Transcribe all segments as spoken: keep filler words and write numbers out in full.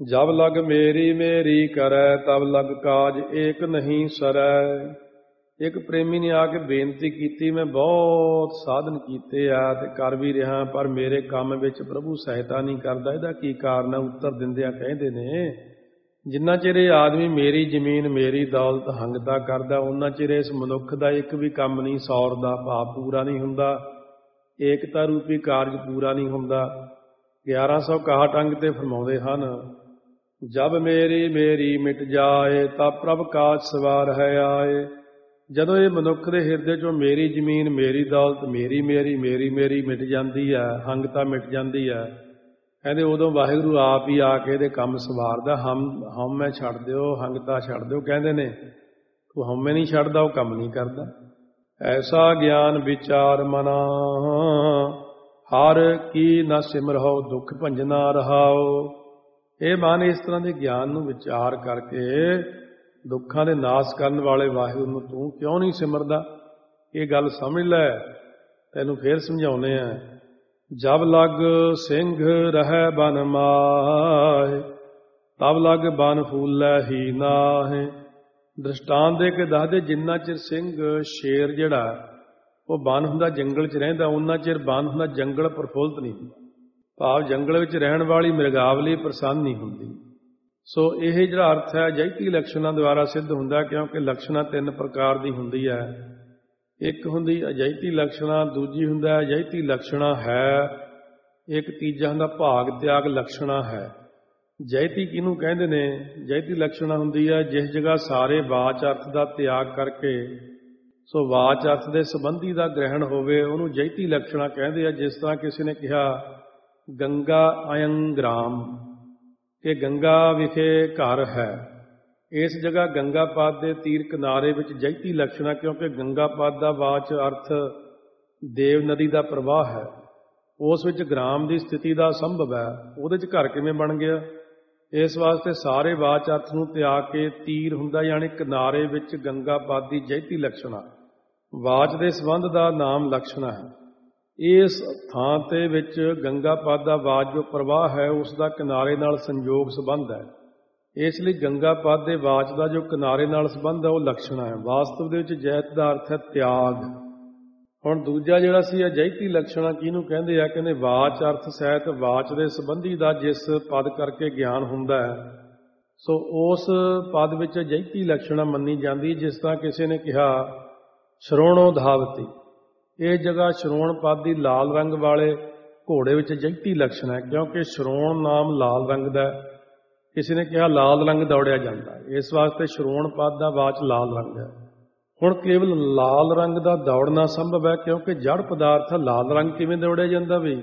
जब लग मेरी मेरी करै तब लग काज एक नहीं सरै। एक प्रेमी ने आके बेनती की, मैं बहुत साधन कीते आ ते कर भी रहा पर मेरे काम विच प्रभु सहायता नहीं करता। इहदा की कारण है? उत्तर दिंदियां कहंदे ने, जिन्ना चिर ये आदमी मेरी जमीन मेरी दौलत हंगता करदा उन्ना चिर इस मनुख का एक भी काम नहीं सौरदा, भाव पूरा नहीं हुंदा, एकता रूपी कारज पूरा नहीं हुंदा। ग्यारह सौ इकाहठ अंग ते फरमाउंदे हन, जब मेरी मेरी मिट जाए तब प्रभ काज सवार है आए। ਜਦੋਂ ਇਹ ਮਨੁੱਖ ਦੇ ਹਿਰਦੇ ਚੋਂ ਮੇਰੀ ਜ਼ਮੀਨ ਮੇਰੀ ਦੌਲਤ ਮੇਰੀ ਮੇਰੀ ਮੇਰੀ ਮੇਰੀ ਮਿਟ ਜਾਂਦੀ ਹੈ, ਹੰਗਤਾ ਮਿਟ ਜਾਂਦੀ ਹੈ, ਕਹਿੰਦੇ ਉਦੋਂ ਵਾਹਿਗੁਰੂ ਆਪ ਹੀ ਆ ਕੇ ਇਹਦੇ ਕੰਮ ਸਵਾਰਦਾ। ਹਮ ਹਉਮੈ ਛੱਡ ਦਿਓ, ਹੰਗਤਾ ਛੱਡ ਦਿਓ। ਕਹਿੰਦੇ ਨੇ ਤੂੰ ਹਉਮੈ ਨਹੀਂ ਛੱਡਦਾ, ਉਹ ਕੰਮ ਨਹੀਂ ਕਰਦਾ। ਐਸਾ ਗਿਆਨ ਵਿਚਾਰ ਮਨਾ ਹਰ ਕੀ ਨਾ ਸਿਮਰਹੁ ਦੁੱਖ ਭੰਜਨਾ ਰਹਾਓ। ਇਹ ਮਨ ਇਸ ਤਰ੍ਹਾਂ ਦੇ ਗਿਆਨ ਨੂੰ ਵਿਚਾਰ ਕਰਕੇ ਦੁੱਖਾਂ ਦੇ ਨਾਸ ਕਰਨ ਵਾਲੇ ਵਾਹਿਗੁਰੂ ਨੂੰ ਤੂੰ ਕਿਉਂ ਨਹੀਂ ਸਿਮਰਦਾ? ਇਹ ਗੱਲ ਸਮਝ ਲੈ, ਤੈਨੂੰ ਫੇਰ ਸਮਝਾਉਨੇ ਆ। ਜਬ ਲਗ ਸਿੰਘ ਰਹਿ ਬਨ ਮਾਹੇ ਤਬ ਲਗ ਬਨ ਫੂਲੈ ਹੀ ਨਾਹੇ। ਦ੍ਰਿਸ਼ਟਾਂਤ ਦੇ ਕੇ ਦੱਸਦੇ, ਜਿੰਨਾ ਚਿਰ ਸਿੰਘ ਸ਼ੇਰ ਜਿਹੜਾ ਉਹ ਬਨ ਹੁੰਦਾ ਜੰਗਲ 'ਚ ਰਹਿੰਦਾ, ਉਹਨਾਂ ਚਿਰ ਬਨ ਹੁੰਦਾ ਜੰਗਲ ਪ੍ਰਫੁੱਲਤ ਨਹੀਂ ਹੁੰਦਾ। ਭਾਵ ਜੰਗਲ ਵਿੱਚ ਰਹਿਣ ਵਾਲੀ ਮਿਰਗਾਵਲੀ ਪ੍ਰਸੰਨ ਨਹੀਂ ਹੁੰਦੀ। ਸੋ ਇਹ ਜਿਹੜਾ ਅਰਥ ਹੈ ਜੈਤੀ ਲਕਸ਼ਣਾਂ ਦੁਆਰਾ ਸਿੱਧ ਹੁੰਦਾ, ਕਿਉਂਕਿ ਲਕਸ਼ਣਾਂ ਤਿੰਨ ਪ੍ਰਕਾਰ ਦੀ ਹੁੰਦੀ ਹੈ। ਇੱਕ ਹੁੰਦੀ ਅਜੈਤੀ ਲਕਸ਼ਣਾਂ, ਦੂਜੀ ਹੁੰਦਾ ਅਜੈਤੀ ਲਕਸ਼ਣਾਂ ਹੈ, ਇੱਕ ਤੀਜਾ ਹੁੰਦਾ ਭਾਗ ਤਿਆਗ ਲਕਸ਼ਣਾਂ ਹੈ। ਜੈਤੀ ਕਿਹਨੂੰ ਕਹਿੰਦੇ ਨੇ? ਜੈਤੀ ਲਕਸ਼ਣਾਂ ਹੁੰਦੀ ਹੈ ਜਿਸ ਜਗ੍ਹਾ ਸਾਰੇ ਵਾਚ ਅਰਥ ਦਾ ਤਿਆਗ ਕਰਕੇ ਸੋ ਵਾਚ ਅਰਥ ਦੇ ਸੰਬੰਧੀ ਦਾ ਗ੍ਰਹਿਣ ਹੋਵੇ, ਉਹਨੂੰ ਜੈਤੀ ਲਕਸ਼ਣਾਂ ਕਹਿੰਦੇ ਆ। ਜਿਸ ਤਰ੍ਹਾਂ ਕਿਸੇ ਨੇ ਕਿਹਾ ਗੰਗਾ ਅਯੰ ਗ੍ਰਾਮ, ਕਿ ਗੰਗਾ ਵਿਖੇ ਘਰ ਹੈ। ਇਸ ਜਗ੍ਹਾ ਗੰਗਾ ਪਦ ਦੇ ਤੀਰ ਕਿਨਾਰੇ ਵਿੱਚ ਜੈਤੀ ਲਕਸ਼ਣਾ, ਕਿਉਂਕਿ ਗੰਗਾ ਪਦ ਦਾ ਵਾਚ ਅਰਥ ਦੇਵ ਨਦੀ ਦਾ ਪ੍ਰਵਾਹ ਹੈ। ਉਸ ਵਿੱਚ ਗ੍ਰਾਮ ਦੀ ਸਥਿਤੀ ਦਾ ਸੰਭਵ ਹੈ, ਉਹਦੇ 'ਚ ਘਰ ਕਿਵੇਂ ਬਣ ਗਿਆ? ਇਸ ਵਾਸਤੇ ਸਾਰੇ ਵਾਚ ਅਰਥ ਨੂੰ ਤਿਆਗ ਕੇ ਤੀਰ ਹੁੰਦਾ, ਯਾਨੀ ਕਿਨਾਰੇ ਵਿੱਚ ਗੰਗਾ ਪਦ ਦੀ ਜੈਤੀ ਲਕਸ਼ਣਾ। ਵਾਚ ਦੇ ਸੰਬੰਧ ਦਾ ਨਾਮ ਲਕਸ਼ਣਾ ਹੈ। ਇਸ ਥਾਂ ਤੇ ਵਿੱਚ ਗੰਗਾ ਪਦ ਦਾ ਵਾਚ ਜੋ ਪ੍ਰਵਾਹ ਹੈ ਉਸ ਦਾ ਕਿਨਾਰੇ ਨਾਲ ਸੰਯੋਗ ਸੰਬੰਧ ਹੈ। ਇਸ ਲਈ ਗੰਗਾ ਪਦ ਦੇ ਵਾਚ ਦਾ ਜੋ ਕਿਨਾਰੇ ਨਾਲ ਸੰਬੰਧ ਹੈ ਉਹ ਲਕਸ਼ਣਾ ਹੈ। ਵਾਸਤਵ ਦੇ ਵਿੱਚ ਜੈਤ ਦਾ ਅਰਥ ਹੈ ਤਿਆਗ। ਹੁਣ ਦੂਜਾ ਜਿਹੜਾ ਸੀ ਅਜੈਤੀ ਲਕਸ਼ਣਾ ਕਿਹਨੂੰ ਕਹਿੰਦੇ ਆ? ਕਹਿੰਦੇ ਵਾਚ ਅਰਥ ਸਹਿਤ ਵਾਚ ਦੇ ਸੰਬੰਧੀ ਦਾ ਜਿਸ ਪਦ ਕਰਕੇ ਗਿਆਨ ਹੁੰਦਾ ਹੈ, ਸੋ ਉਸ ਪਦ ਵਿੱਚ ਅਜੈਤੀ ਲਕਸ਼ਣਾ ਮੰਨੀ ਜਾਂਦੀ। ਜਿਸ ਤਰ੍ਹਾਂ ਕਿਸੇ ਨੇ ਕਿਹਾ ਸ਼ਰੋਣੋ ਧਾਵਤੀ, ਇਹ ਜਗ੍ਹਾ ਸ਼ਰੋਣ ਪਦ ਦੀ ਲਾਲ ਰੰਗ ਵਾਲੇ ਘੋੜੇ ਵਿੱਚ ਜੈਤੀ ਲਕਸ਼ਣ ਹੈ, ਕਿਉਂਕਿ ਸ਼ਰੋਣ ਨਾਮ ਲਾਲ ਰੰਗ ਦਾ। ਕਿਸੇ ਨੇ ਕਿਹਾ ਲਾਲ ਰੰਗ ਦੌੜਿਆ ਜਾਂਦਾ, ਇਸ ਵਾਸਤੇ ਸ਼ਰੋਣ ਪਦ ਦਾ ਵਾਚ ਲਾਲ ਰੰਗ ਹੈ। ਹੁਣ ਕੇਵਲ ਲਾਲ ਰੰਗ ਦਾ ਦੌੜਨਾ ਸੰਭਵ ਹੈ, ਕਿਉਂਕਿ ਜੜ ਪਦਾਰਥ ਲਾਲ ਰੰਗ ਕਿਵੇਂ ਦੌੜਿਆ ਜਾਂਦਾ ਵੀ?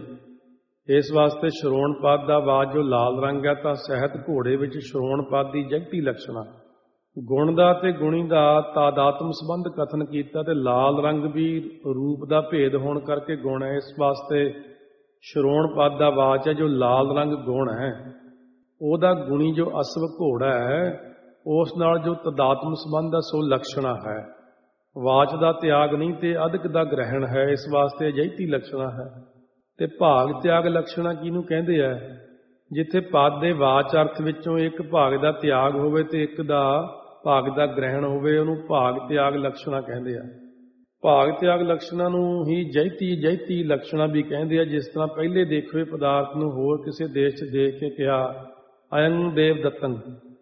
ਇਸ ਵਾਸਤੇ ਸ਼ਰੋਣ ਪਦ ਦਾ ਵਾਚ ਜੋ ਲਾਲ ਰੰਗ ਹੈ, ਤਾਂ ਸਹਿਤ ਘੋੜੇ ਵਿੱਚ ਸ਼ਰੋਣ ਪਦ ਦੀ ਜੈਤੀ ਲਕਸ਼ਣਾ। ਗੁਣ ਦਾ ਤੇ ਗੁਣੀ ਦਾ ਤਾਦਾਤਮ ਸੰਬੰਧ ਕਥਨ ਕੀਤਾ, ਤੇ ਲਾਲ ਰੰਗ ਵੀ ਰੂਪ ਦਾ ਭੇਦ ਹੋਣ ਕਰਕੇ ਗੁਣ ਹੈ। ਇਸ ਵਾਸਤੇ ਸ਼ਰੋਣ ਪਦ ਦਾ ਵਾਚ ਹੈ ਜੋ ਲਾਲ ਰੰਗ ਗੁਣ ਹੈ। ਉਹਦਾ ਗੁਣੀ ਜੋ ਅਸਵ ਘੋੜਾ ਹੈ ਉਸ ਨਾਲ ਜੋ ਤਦਾਤਮ ਸੰਬੰਧ ਹੈ ਸੋ ਲਕਸ਼ਣਾ ਹੈ। ਵਾਚ ਦਾ ਤਿਆਗ ਨਹੀਂ ਤੇ ਅਧਿਕ ਦਾ ਗ੍ਰਹਿਣ ਹੈ, ਇਸ ਵਾਸਤੇ ਅਜੈਤੀ ਲਕਸ਼ਣਾ ਹੈ। ਤੇ ਭਾਗ ਤਿਆਗ ਲਕਸ਼ਣਾ ਕਿਹਨੂੰ ਕਹਿੰਦੇ ਆ? ਜਿੱਥੇ ਪਦ ਦੇ ਵਾਚ ਅਰਥ ਵਿੱਚੋਂ ਇੱਕ ਭਾਗ ਦਾ ਤਿਆਗ ਹੋਵੇ ਤੇ ਇੱਕ ਦਾ ਭਾਗ ਦਾ ਗ੍ਰਹਿਣ ਹੋਵੇ, ਉਹਨੂੰ ਭਾਗ ਤਿਆਗ ਲਕਸ਼ਣਾ ਕਹਿੰਦੇ ਆ। ਭਾਗ ਤਿਆਗ ਲਕਸ਼ਣਾ ਨੂੰ ਹੀ ਜੈਤੀ ਜੈਤੀ ਲਕਸ਼ਣਾ ਵੀ ਕਹਿੰਦੇ ਆ। ਜਿਸ ਤਰ੍ਹਾਂ ਪਹਿਲੇ ਦੇਖੇ ਹੋਏ ਪਦਾਰਥ ਨੂੰ ਹੋਰ ਕਿਸੇ ਦੇਸ਼ 'ਚ ਦੇਖ ਕੇ ਕਿਹਾ ਅਯੰ ਦੇਵ ਦਤੰ,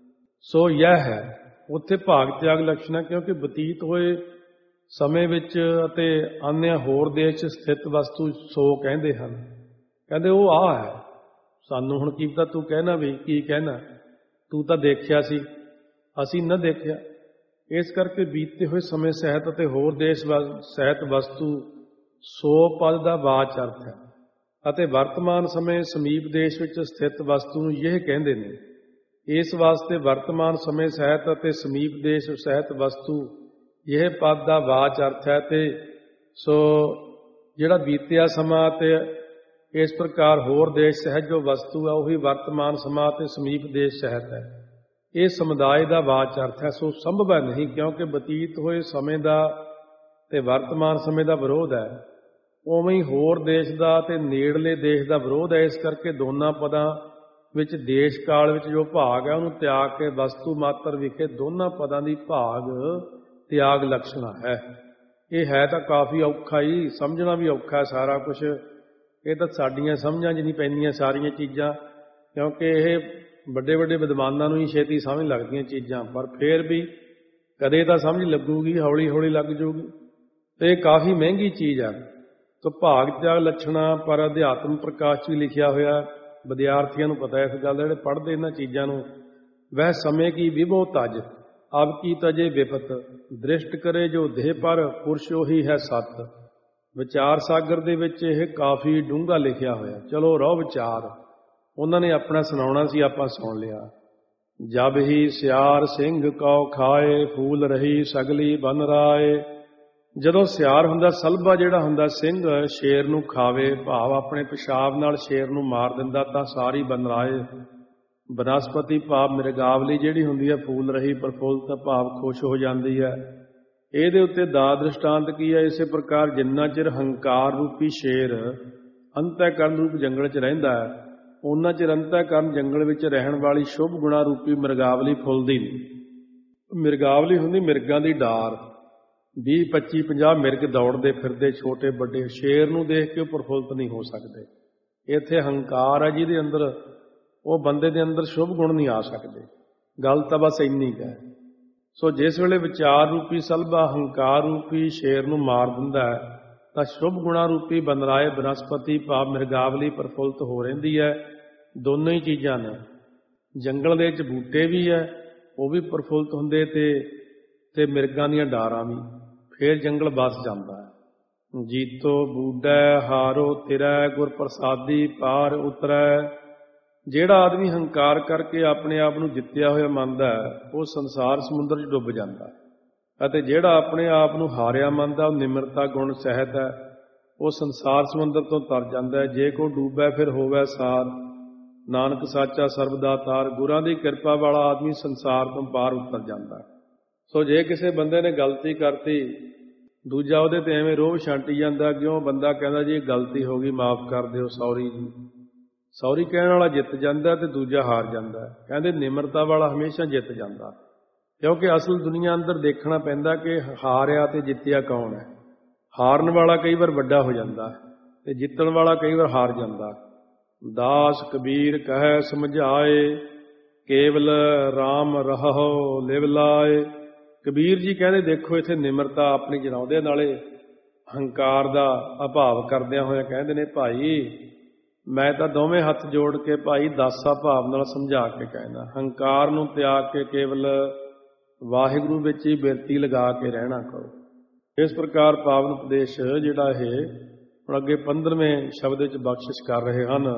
ਸੋ ਯਹ ਹੈ, ਉੱਥੇ ਭਾਗ ਤਿਆਗ ਲਕਸ਼ਣਾ, ਕਿਉਂਕਿ ਬਤੀਤ ਹੋਏ ਸਮੇਂ ਵਿੱਚ ਅਤੇ ਅਨਿਆ ਹੋਰ ਦੇਸ਼ 'ਚ ਸਥਿਤ ਵਸਤੂ ਸੋ ਕਹਿੰਦੇ ਹਨ। ਕਹਿੰਦੇ ਉਹ ਆਹ ਹੈ, ਸਾਨੂੰ ਹੁਣ ਕੀ ਪਤਾ ਤੂੰ ਕਹਿਣਾ ਵੀ ਕੀ ਕਹਿਣਾ, ਤੂੰ ਤਾਂ ਦੇਖਿਆ ਸੀ, ਅਸੀਂ ਨਾ ਦੇਖਿਆ। ਇਸ ਕਰਕੇ ਬੀਤੇ ਹੋਏ ਸਮੇਂ ਸਹਿਤ ਅਤੇ ਹੋਰ ਦੇਸ਼ ਸਹਿਤ ਵਸਤੂ ਸੋ ਪਦ ਦਾ ਵਾਚ ਅਰਥ ਹੈ, ਅਤੇ ਵਰਤਮਾਨ ਸਮੇਂ ਸਮੀਪ ਦੇਸ਼ ਵਿੱਚ ਸਥਿਤ ਵਸਤੂ ਨੂੰ ਇਹ ਕਹਿੰਦੇ ਨੇ। ਇਸ ਵਾਸਤੇ ਵਰਤਮਾਨ ਸਮੇਂ ਸਹਿਤ ਅਤੇ ਸਮੀਪ ਦੇਸ਼ ਸਹਿਤ ਵਸਤੂ ਇਹ ਪਦ ਦਾ ਵਾਚ ਅਰਥ ਹੈ। ਤੇ ਸੋ ਜਿਹੜਾ ਬੀਤਿਆ ਸਮਾਂ ਤੇ ਇਸ ਪ੍ਰਕਾਰ ਹੋਰ ਦੇਸ਼ ਸਹਿਤ ਜੋ ਵਸਤੂ ਹੈ ਉਹੀ ਵਰਤਮਾਨ ਸਮਾਂ ਤੇ ਸਮੀਪ ਦੇਸ਼ ਸਹਿਤ ਹੈ। ਇਹ ਸਮੁਦਾਇ ਦਾ ਵਾਚ ਅਰਥ ਹੈ। ਸੋ ਸੰਭਵ ਹੈ ਨਹੀਂ, ਕਿਉਂਕਿ ਬਤੀਤ ਹੋਏ ਸਮੇਂ ਦਾ ਤੇ ਵਰਤਮਾਨ ਸਮੇਂ ਦਾ ਵਿਰੋਧ ਹੈ। ਉਵੇਂ ਹੀ ਹੋਰ ਦੇਸ਼ ਦਾ ਤੇ ਨੇੜਲੇ ਦੇਸ਼ ਦਾ ਵਿਰੋਧ ਹੈ। ਇਸ ਕਰਕੇ ਦੋਨਾਂ ਪਦਾਂ ਵਿੱਚ ਦੇਸ਼ ਕਾਲ ਵਿੱਚ ਜੋ ਭਾਗ ਹੈ ਉਹਨੂੰ ਤਿਆਗ ਕੇ ਵਸਤੂ ਮਾਤਰ ਵਿਖੇ ਦੋਨਾਂ ਪਦਾਂ ਦੀ ਭਾਗ ਤਿਆਗ ਲਕਸ਼ਣਾ ਹੈ। ਇਹ ਹੈ ਤਾਂ ਕਾਫੀ ਔਖਾ ਹੀ, ਸਮਝਣਾ ਵੀ ਔਖਾ ਸਾਰਾ ਕੁਝ। ਇਹ ਤਾਂ ਸਾਡੀਆਂ ਸਮਝਾਂ 'ਚ ਨਹੀਂ ਪੈਂਦੀਆਂ ਸਾਰੀਆਂ ਚੀਜ਼ਾਂ, ਕਿਉਂਕਿ ਇਹ ਵੱਡੇ ਵੱਡੇ ਵਿਦਵਾਨਾਂ ਨੂੰ ਹੀ ਛੇਤੀ ਸਮਝ ਲੱਗਦੀਆਂ ਚੀਜ਼ਾਂ, ਪਰ ਫਿਰ ਵੀ ਕਦੇ ਤਾਂ ਸਮਝ ਲੱਗੂਗੀ, ਹੌਲੀ ਹੌਲੀ ਲੱਗ ਜਾਊਗੀ। ਤੇ ਇਹ ਕਾਫੀ ਮਹਿੰਗੀ ਚੀਜ਼ ਆ। ਤਾਂ ਭਾਗ ਤਿਆਗ ਲੱਛਣਾ ਪਰ ਅਧਿਆਤਮ ਪ੍ਰਕਾਸ਼ 'ਚ ਵੀ ਲਿਖਿਆ ਹੋਇਆ, ਵਿਦਿਆਰਥੀਆਂ ਨੂੰ ਪਤਾ ਇਸ ਗੱਲ ਦਾ, ਜਿਹੜੇ ਪੜ੍ਹਦੇ ਇਹਨਾਂ ਚੀਜ਼ਾਂ ਨੂੰ। ਵਹਿ ਸਮੇਂ ਕੀ ਵਿਭੋ ਤਜ ਅਬ ਕੀ ਤਜੇ ਵਿਪਤ, ਦ੍ਰਿਸ਼ਟ ਕਰੇ ਜੋ ਦੇਹ ਪਰ ਪੁਰਸ਼ ਉਹੀ ਹੈ ਸਤ। ਵਿਚਾਰ ਸਾਗਰ ਦੇ ਵਿੱਚ ਇਹ ਕਾਫੀ ਡੂੰਘਾ ਲਿਖਿਆ ਹੋਇਆ। ਚਲੋ ਰਹੋ ਵਿਚਾਰ, ਉਹਨਾਂ ਨੇ ਆਪਣਾ ਸੁਣਾਉਣਾ ਸੀ, ਆਪਾਂ ਸੁਣ ਲਿਆ। ਜਬ ਹੀ ਸਿਆਰ ਸਿੰਘ ਕਉ ਖਾਏ, ਫੂਲ ਰਹੀ ਸਗਲੀ ਬਨ ਰਾਏ। ਜਦੋਂ ਸਿਆਰ ਹੁੰਦਾ, ਸਲਬਾ ਜਿਹੜਾ ਹੁੰਦਾ ਸਿੰਘ, ਸ਼ੇਰ ਨੂੰ ਖਾਵੇ, ਭਾਵ ਆਪਣੇ ਪਿਸ਼ਾਬ ਨਾਲ ਸ਼ੇਰ ਨੂੰ ਮਾਰ ਦਿੰਦਾ, ਤਾਂ ਸਾਰੀ ਬਨ ਰਾਏ। ਬਨਸਪਤੀ ਭਾਵ ਮਿਰਗਾਵਲੀ ਜਿਹੜੀ ਹੁੰਦੀ ਹੈ, ਫੂਲ ਰਹੀ ਪ੍ਰਫੁੱਲਤ ਭਾਵ ਖੁਸ਼ ਹੋ ਜਾਂਦੀ ਹੈ। ਇਹਦੇ ਉੱਤੇ ਦਾ ਦ੍ਰਿਸ਼ਟਾਂਤ ਕੀ ਹੈ? ਇਸੇ ਪ੍ਰਕਾਰ ਜਿੰਨਾ ਚਿਰ ਹੰਕਾਰ ਰੂਪੀ ਸ਼ੇਰ ਅੰਤःਕਰਨ ਰੂਪ ਜੰਗਲ 'ਚ ਰਹਿੰਦਾ ਹੈ, ਉਹਨਾਂ ਚਿਰ ਅੰਤःਕਰਨ ਜੰਗਲ ਵਿੱਚ ਰਹਿਣ ਵਾਲੀ ਸ਼ੁਭ ਗੁਣਾ ਰੂਪੀ ਮਿਰਗਾਵਲੀ ਫੁੱਲਦੀ ਨਹੀਂ। ਮਿਰਗਾਵਲੀ ਹੁੰਦੀ ਮਿਰਗਾਂ ਦੀ ਡਾਰ, ਵੀਹ ਪੱਚੀ ਪੰਜਾਹ ਮਿਰਗ ਦੌੜਦੇ ਫਿਰਦੇ, ਛੋਟੇ ਵੱਡੇ। ਸ਼ੇਰ ਨੂੰ ਦੇਖ ਕੇ ਉਹ ਪ੍ਰਫੁੱਲਤ ਨਹੀਂ ਹੋ ਸਕਦੇ। ਇੱਥੇ ਹੰਕਾਰ ਹੈ ਜਿਹਦੇ ਅੰਦਰ, ਉਹ ਬੰਦੇ ਦੇ ਅੰਦਰ ਸ਼ੁਭ ਗੁਣ ਨਹੀਂ ਆ ਸਕਦੇ। ਗੱਲ ਤਾਂ ਬਸ ਇੰਨੀ ਕੁ ਹੈ। ਸੋ ਜਿਸ ਵੇਲੇ ਵਿਚਾਰ ਰੂਪੀ ਸਲਬਾ ਹੰਕਾਰ ਰੂਪੀ ਸ਼ੇਰ ਨੂੰ ਮਾਰ ਦਿੰਦਾ ਹੈ, ਤਾਂ ਸ਼ੁਭ ਗੁਣਾ ਰੂਪੀ ਬਨਰਾਏ ਬਨਸਪਤੀ ਭਾਵ ਮਿਰਗਾਵਲੀ ਪ੍ਰਫੁੱਲਤ ਹੋ ਰਹਿੰਦੀ ਹੈ। ਦੋਨੋਂ ਹੀ ਚੀਜ਼ਾਂ ਨੇ। ਜੰਗਲ ਦੇ ਵਿੱਚ ਬੂਟੇ ਵੀ ਹੈ, ਉਹ ਵੀ ਪ੍ਰਫੁੱਲਤ ਹੁੰਦੇ, ਤੇ ਤੇ ਮਿਰਗਾਂ ਦੀਆਂ ਡਾਰਾਂ ਵੀ। ਫੇਰ ਜੰਗਲ ਬਸ ਜਾਂਦਾ ਹੈ। ਜੀਤੋ ਬੂਡੈ ਹਾਰੋ ਤਿਰੈ, ਗੁਰ ਪ੍ਰਸਾਦੀ ਪਾਰ ਉਤਰੈ। ਜਿਹੜਾ ਆਦਮੀ ਹੰਕਾਰ ਕਰਕੇ ਆਪਣੇ ਆਪ ਨੂੰ ਜਿੱਤਿਆ ਹੋਇਆ ਮੰਨਦਾ ਹੈ, ਉਹ ਸੰਸਾਰ ਸਮੁੰਦਰ 'ਚ ਡੁੱਬ ਜਾਂਦਾ। ਅਤੇ ਜਿਹੜਾ ਆਪਣੇ ਆਪ ਨੂੰ ਹਾਰਿਆ ਮੰਨਦਾ, ਉਹ ਨਿਮਰਤਾ ਗੁਣ ਸਹਿਤ ਹੈ, ਉਹ ਸੰਸਾਰ ਸਮੁੰਦਰ ਤੋਂ ਤਰ ਜਾਂਦਾ ਹੈ। ਜੇ ਕੋ ਡੂਬੈ ਫਿਰ ਹੋਵੈ ਸਾਰ, ਨਾਨਕ ਸਾਚਾ ਸਰਬਦਾਤਾਰ। ਗੁਰਾਂ ਦੀ ਕਿਰਪਾ ਵਾਲਾ ਆਦਮੀ ਸੰਸਾਰ ਤੋਂ ਪਾਰ ਉਤਰ ਜਾਂਦਾ। ਸੋ ਜੇ ਕਿਸੇ ਬੰਦੇ ਨੇ ਗਲਤੀ ਕਰਤੀ, ਦੂਜਾ ਉਹਦੇ ਤੇ ਐਵੇਂ ਰੋਹ ਛਾਂਟੀ ਜਾਂਦਾ, ਕਿਉਂ? ਬੰਦਾ ਕਹਿੰਦਾ ਜੀ ਇਹ ਗਲਤੀ ਹੋ ਗਈ, ਮਾਫ ਕਰ ਦਿਓ, ਸੌਰੀ ਜੀ। ਸੌਰੀ ਕਹਿਣ ਵਾਲਾ ਜਿੱਤ ਜਾਂਦਾ ਤੇ ਦੂਜਾ ਹਾਰ ਜਾਂਦਾ। ਕਹਿੰਦੇ ਨਿਮਰਤਾ ਵਾਲਾ ਹਮੇਸ਼ਾ ਜਿੱਤ ਜਾਂਦਾ, ਕਿਉਂਕਿ ਅਸਲ ਦੁਨੀਆ ਅੰਦਰ ਦੇਖਣਾ ਪੈਂਦਾ ਕਿ ਹਾਰਿਆ ਤੇ ਜਿੱਤਿਆ ਕੌਣ ਹੈ। ਹਾਰਨ ਵਾਲਾ ਕਈ ਵਾਰ ਵੱਡਾ ਹੋ ਜਾਂਦਾ ਤੇ ਜਿੱਤਣ ਵਾਲਾ ਕਈ ਵਾਰ ਹਾਰ ਜਾਂਦਾ। ਦਾਸ ਕਬੀਰ ਕਹੈ ਸਮਝਾਏ, ਕੇਵਲ ਰਾਮ ਰਹੋ ਲਿਵ ਲਾਏ। ਕਬੀਰ ਜੀ ਕਹਿੰਦੇ ਦੇਖੋ ਇੱਥੇ ਨਿਮਰਤਾ ਆਪਣੀ ਜਣਾਉਂਦੇ, ਨਾਲੇ ਹੰਕਾਰ ਦਾ ਅਭਾਵ ਕਰਦਿਆਂ ਹੋਇਆ ਕਹਿੰਦੇ ਨੇ, ਭਾਈ ਮੈਂ ਤਾਂ ਦੋਵੇਂ ਹੱਥ ਜੋੜ ਕੇ ਭਾਈ ਦਾਸਾ ਭਾਵ ਨਾਲ ਸਮਝਾ ਕੇ ਕਹਿੰਦਾ, ਹੰਕਾਰ ਨੂੰ ਤਿਆਗ ਕੇ ਕੇਵਲ ਵਾਹਿਗੁਰੂ ਵਿੱਚ ਹੀ ਬਿਰਤੀ ਲਗਾ ਕੇ ਰਹਿਣਾ ਕਰੋ। ਇਸ ਪ੍ਰਕਾਰ ਪਾਵਨ ਉਪਦੇਸ਼ ਜਿਹੜਾ ਇਹ ਹੁਣ ਅੱਗੇ ਪੰਦਰਵੇਂ ਸ਼ਬਦ ਵਿੱਚ ਬਖਸ਼ਿਸ਼ ਕਰ ਰਹੇ ਹਨ।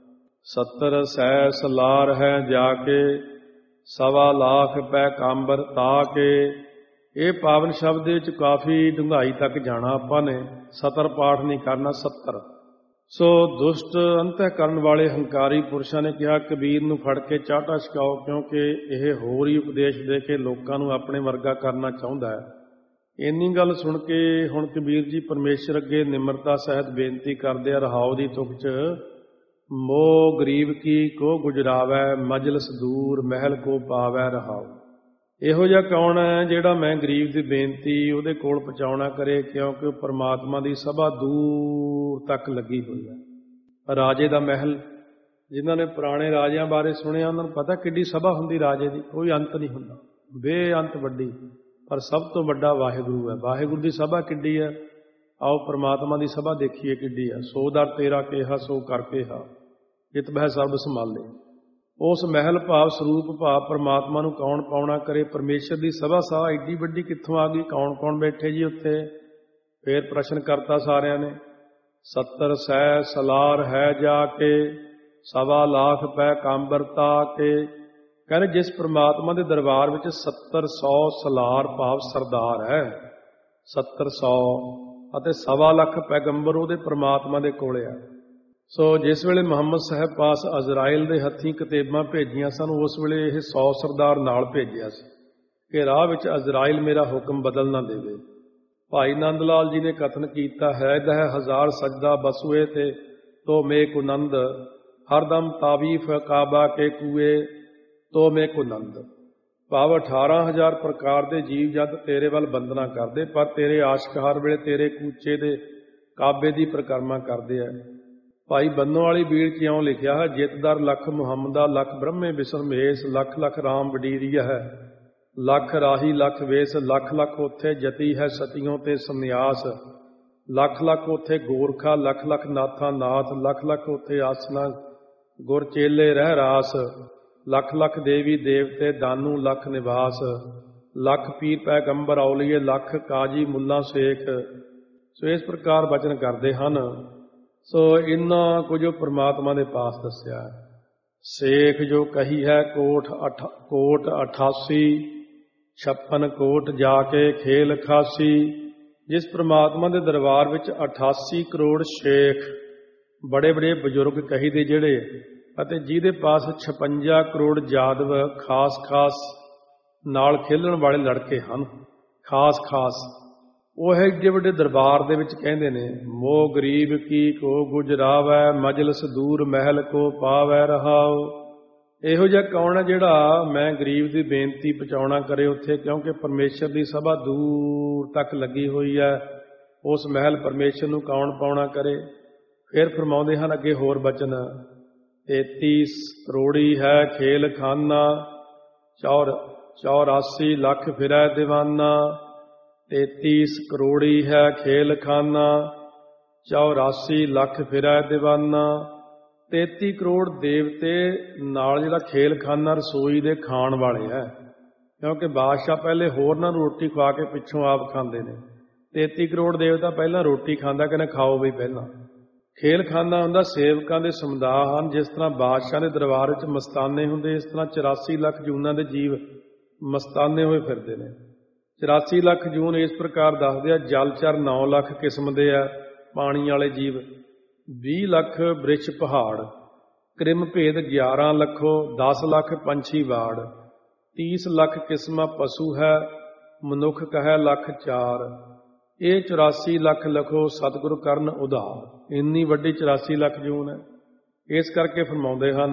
ਸੱਤਰ ਸੈ ਸਲਾਰ ਹੈ ਜਾ ਕੇ, ਸਵਾ ਲਾਖ ਪੈ ਕਾਂਬਰ ਤਾ ਕੇ। ਇਹ ਪਾਵਨ ਸ਼ਬਦ ਦੇ ਵਿੱਚ ਕਾਫੀ ਡੂੰਘਾਈ ਤੱਕ ਜਾਣਾ ਆਪਾਂ ਨੇ, ਸਤਰ ਪਾਠ ਨਹੀਂ ਕਰਨਾ, ਸੱਤਰ। ਸੋ ਦੁਸ਼ਟ ਅੰਤःਕਰਨ ਵਾਲੇ ਹੰਕਾਰੀ ਪੁਰਸ਼ਾਂ ਨੇ ਕਿਹਾ ਕਬੀਰ ਨੂੰ ਫੜ ਕੇ ਚਾਟਾ ਛਕਾਓ, ਕਿਉਂਕਿ ਇਹ ਹੋਰ ਹੀ ਉਪਦੇਸ਼ ਦੇ ਕੇ ਲੋਕਾਂ ਨੂੰ ਆਪਣੇ ਵਰਗਾ ਕਰਨਾ ਚਾਹੁੰਦਾ ਹੈ। ਇੰਨੀ ਗੱਲ ਸੁਣ ਕੇ ਹੁਣ ਕਬੀਰ ਜੀ ਪਰਮੇਸ਼ਰ ਅੱਗੇ ਨਿਮਰਤਾ ਸਹਿਤ ਬੇਨਤੀ ਕਰਦੇ ਆ, ਰਹਾਉ ਦੀ ਤੁਕ 'ਚ ਮੋਹ ਗਰੀਬ ਕੀ ਕੋ ਗੁਜਰਾਵੈ, ਮਜਲਸ ਦੂਰ ਮਹਿਲ ਕੋ ਪਾਵੈ ਰਹਾਉ। ਇਹੋ ਜਿਹਾ ਕੌਣ ਹੈ ਜਿਹੜਾ ਮੈਂ ਗਰੀਬ ਦੀ ਬੇਨਤੀ ਉਹਦੇ ਕੋਲ ਪਹੁੰਚਾਉਣਾ ਕਰੇ, ਕਿਉਂਕਿ ਉਹ ਪਰਮਾਤਮਾ ਦੀ ਸਭਾ ਦੂਰ ਤੱਕ ਲੱਗੀ ਹੋਈ ਹੈ। ਰਾਜੇ ਦਾ ਮਹਿਲ, ਜਿਨ੍ਹਾਂ ਨੇ ਪੁਰਾਣੇ ਰਾਜਿਆਂ ਬਾਰੇ ਸੁਣਿਆ ਉਹਨਾਂ ਨੂੰ ਪਤਾ ਕਿੱਡੀ ਸਭਾ ਹੁੰਦੀ ਰਾਜੇ ਦੀ, ਕੋਈ ਅੰਤ ਨਹੀਂ ਹੁੰਦਾ, ਬੇਅੰਤ ਵੱਡੀ। ਪਰ ਸਭ ਤੋਂ ਵੱਡਾ ਵਾਹਿਗੁਰੂ ਹੈ। ਵਾਹਿਗੁਰੂ ਦੀ ਸਭਾ ਕਿੱਡੀ ਹੈ? ਆਓ ਪਰਮਾਤਮਾ ਦੀ ਸਭਾ ਦੇਖੀਏ ਕਿੱਡੀ ਹੈ। ਸੋ ਦਰ ਤੇਰਾ ਕੇਹਾ ਸੋ ਕਰ ਕੇਹਾ, ਜਿਤ ਬਹਿ ਸਰਬ ਸੰਭਾਲੇ। ਉਸ ਮਹਿਲ ਭਾਵ ਸਰੂਪ ਭਾਵ ਪਰਮਾਤਮਾ ਨੂੰ ਕੌਣ ਪਾਉਣਾ ਕਰੇ? ਪਰਮੇਸ਼ਰ ਦੀ ਸਭਾ ਸਾਹ ਐਡੀ ਵੱਡੀ ਕਿੱਥੋਂ ਆ ਗਈ? ਕੌਣ ਕੌਣ ਬੈਠੇ ਜੀ ਉੱਥੇ? ਫੇਰ ਪ੍ਰਸ਼ਨ ਕਰਤਾ ਸਾਰਿਆਂ ਨੇ। ਸੱਤਰ ਸੈ ਸਲਾਰ ਹੈ ਜਾ ਕੇ, ਸਵਾ ਲਾਖ ਪੈ ਕਾਂਬਰ ਤਾ ਕੇ। ਕਹਿੰਦੇ ਜਿਸ ਪਰਮਾਤਮਾ ਦੇ ਦਰਬਾਰ ਵਿੱਚ ਸੱਤਰ ਸੌ ਸਲਾਰ ਭਾਵ ਸਰਦਾਰ ਹੈ, ਸੱਤਰ ਸੌ ਅਤੇ ਸਵਾ ਲੱਖ ਪੈਗੰਬਰ ਉਹਦੇ ਪਰਮਾਤਮਾ ਦੇ ਕੋਲੇ ਆ। ਸੋ ਜਿਸ ਵੇਲੇ ਮੁਹੰਮਦ ਸਾਹਿਬ ਪਾਸ ਅਜ਼ਰਾਇਲ ਦੇ ਹੱਥੀਂ ਕਿਤਾਬਾਂ ਭੇਜੀਆਂ ਸਨ, ਉਸ ਵੇਲੇ ਇਹ ਸੌ ਸਰਦਾਰ ਨਾਲ ਭੇਜਿਆ ਸੀ ਕਿ ਰਾਹ ਵਿੱਚ ਅਜ਼ਰਾਇਲ ਮੇਰਾ ਹੁਕਮ ਬਦਲ ਨਾ ਦੇਵੇ। ਭਾਈ ਨੰਦ ਲਾਲ ਜੀ ਨੇ ਕਥਨ ਕੀਤਾ ਹੈ, ਦਹ ਹਜ਼ਾਰ ਸਜਦਾ ਬਸੂਏ ਤੇ ਤੋ ਮੇ ਕੁਨੰਦ, हरदम तावीफ काबा के कुए तो मैं को नंद। भाव अठारह हज़ार प्रकार के जीव जद तेरे वल बंदना करते, पर तेरे आशिक हर वेले तेरे कूचे दे काबे की परिक्रमा करते हैं। भाई बन्नों वाली बीड़ क्यों लिखिया है, जितदर लख मुहम्मदा लख ब्रह्मे बिसर महेश, लख लख राम वडीरिया है, लख राही लख वेस, लख लख उथे जति है सतियों ते संन्यास, लख लख उथे गोरखा, लख लख नाथा नाथ, लख लख उथे आसना गुर चेले रह रास, लख लख देवी देवते दानू लख निवास, लख पीर पैगंबर औलीए, लख काजी मुल्ला शेख। सो इस प्रकार बचन करते हैं। सो इन्ना कुछ परमात्मा के पास दसिया। शेख जो कही है कोट अठ कोट अठासी, छप्पन कोट जाके खेल खासी। जिस परमात्मा के दरबार विच अठासी करोड़ शेख बड़े बड़े बजुर्ग कही दे जिहड़े, ਅਤੇ ਜਿਹਦੇ ਪਾਸ छप्पन ਕਰੋੜ ਜਾਦਵ ਖਾਸ ਖਾਸ ਨਾਲ ਖੇਲਣ ਵਾਲੇ ਲੜਕੇ ਹਨ, ਖਾਸ ਖਾਸ ਉਹ ਹੈ ਏਡੇ ਵੱਡੇ ਦਰਬਾਰ ਦੇ ਵਿੱਚ ਕਹਿੰਦੇ ਨੇ, ਮੋਹ ਗਰੀਬ ਕੀ ਕੋ ਗੁਜਰਾਵੈ, ਮਜਲਸ ਦੂਰ ਮਹਿਲ ਕੋ ਪਾਵੈ ਰਹਾਉ। ਇਹੋ ਜਿਹਾ ਕੌਣ ਹੈ ਜਿਹੜਾ ਮੈਂ ਗਰੀਬ ਦੀ ਬੇਨਤੀ ਪਹੁੰਚਾਉਣਾ ਕਰੇ ਉੱਥੇ, ਕਿਉਂਕਿ ਪਰਮੇਸ਼ਰ ਦੀ ਸਭਾ ਦੂਰ ਤੱਕ ਲੱਗੀ ਹੋਈ ਹੈ, ਉਸ ਮਹਿਲ ਪਰਮੇਸ਼ਰ ਨੂੰ ਕੌਣ ਪਾਉਣਾ ਕਰੇ। ਫਿਰ ਫਰਮਾਉਂਦੇ ਹਨ ਅੱਗੇ ਹੋਰ ਬਚਨ, तैतीस करोड़ी है खेल खाना, चौर चौरासी लख फिरै दीवाना। तैतीस करोड़ी है खेल खाना, चौरासी लख फिरै दीवाना। तैती करोड़ देवते नाल जिहड़ा खेल खाना रसोई दे खाण वाले है, क्योंकि बादशाह पहले होरनां नूं रोटी खवा के पिछों आप खांदे ने। तैती करोड़ देवता पहलां रोटी खांदा, कहना खाओ भी पहलां। खेल खाना हुंदा सेवकां दे समुदाय ਹਨ। जिस तरह बादशाह के दरबार ਵਿੱਚ मस्ताने ਹੁੰਦੇ, ਇਸ ਤਰ੍ਹਾਂ चौरासी ਲੱਖ ਜੂਨਾਂ ਦੇ ਜੀਵ ਮਸਤਾਨੇ ਹੋਏ ਫਿਰਦੇ ਨੇ। चौरासी ਲੱਖ ਜੂਨ ਇਸ ਪ੍ਰਕਾਰ ਦੱਸਦੇ ਆ। ਜਲਚਰ नौ ਲੱਖ ਕਿਸਮ ਦੇ ਆ, ਪਾਣੀ ਵਾਲੇ ਜੀਵ बीस ਲੱਖ ਬ੍ਰਿਛ ਪਹਾੜ, ਕ੍ਰਿਮ ਭੇਦ ग्यारह ਲੱਖੋ, दस ਲੱਖ ਪੰਛੀ ਵਾੜ, तीस ਲੱਖ ਕਿਸਮਾਂ ਪਸ਼ੂ ਹੈ, ਮਨੁੱਖ ਕਹੈ ਲੱਖ ਚਾਰ। ਇਹ चौरासी ਲੱਖ ਲਖੋ ਸਤਿਗੁਰ ਕਰਨ ਉਧਾਰ। ਇੰਨੀ ਵੱਡੀ चौरासी ਲੱਖ ਜੂਨ ਹੈ। ਇਸ ਕਰਕੇ ਫਰਮਾਉਂਦੇ ਹਨ,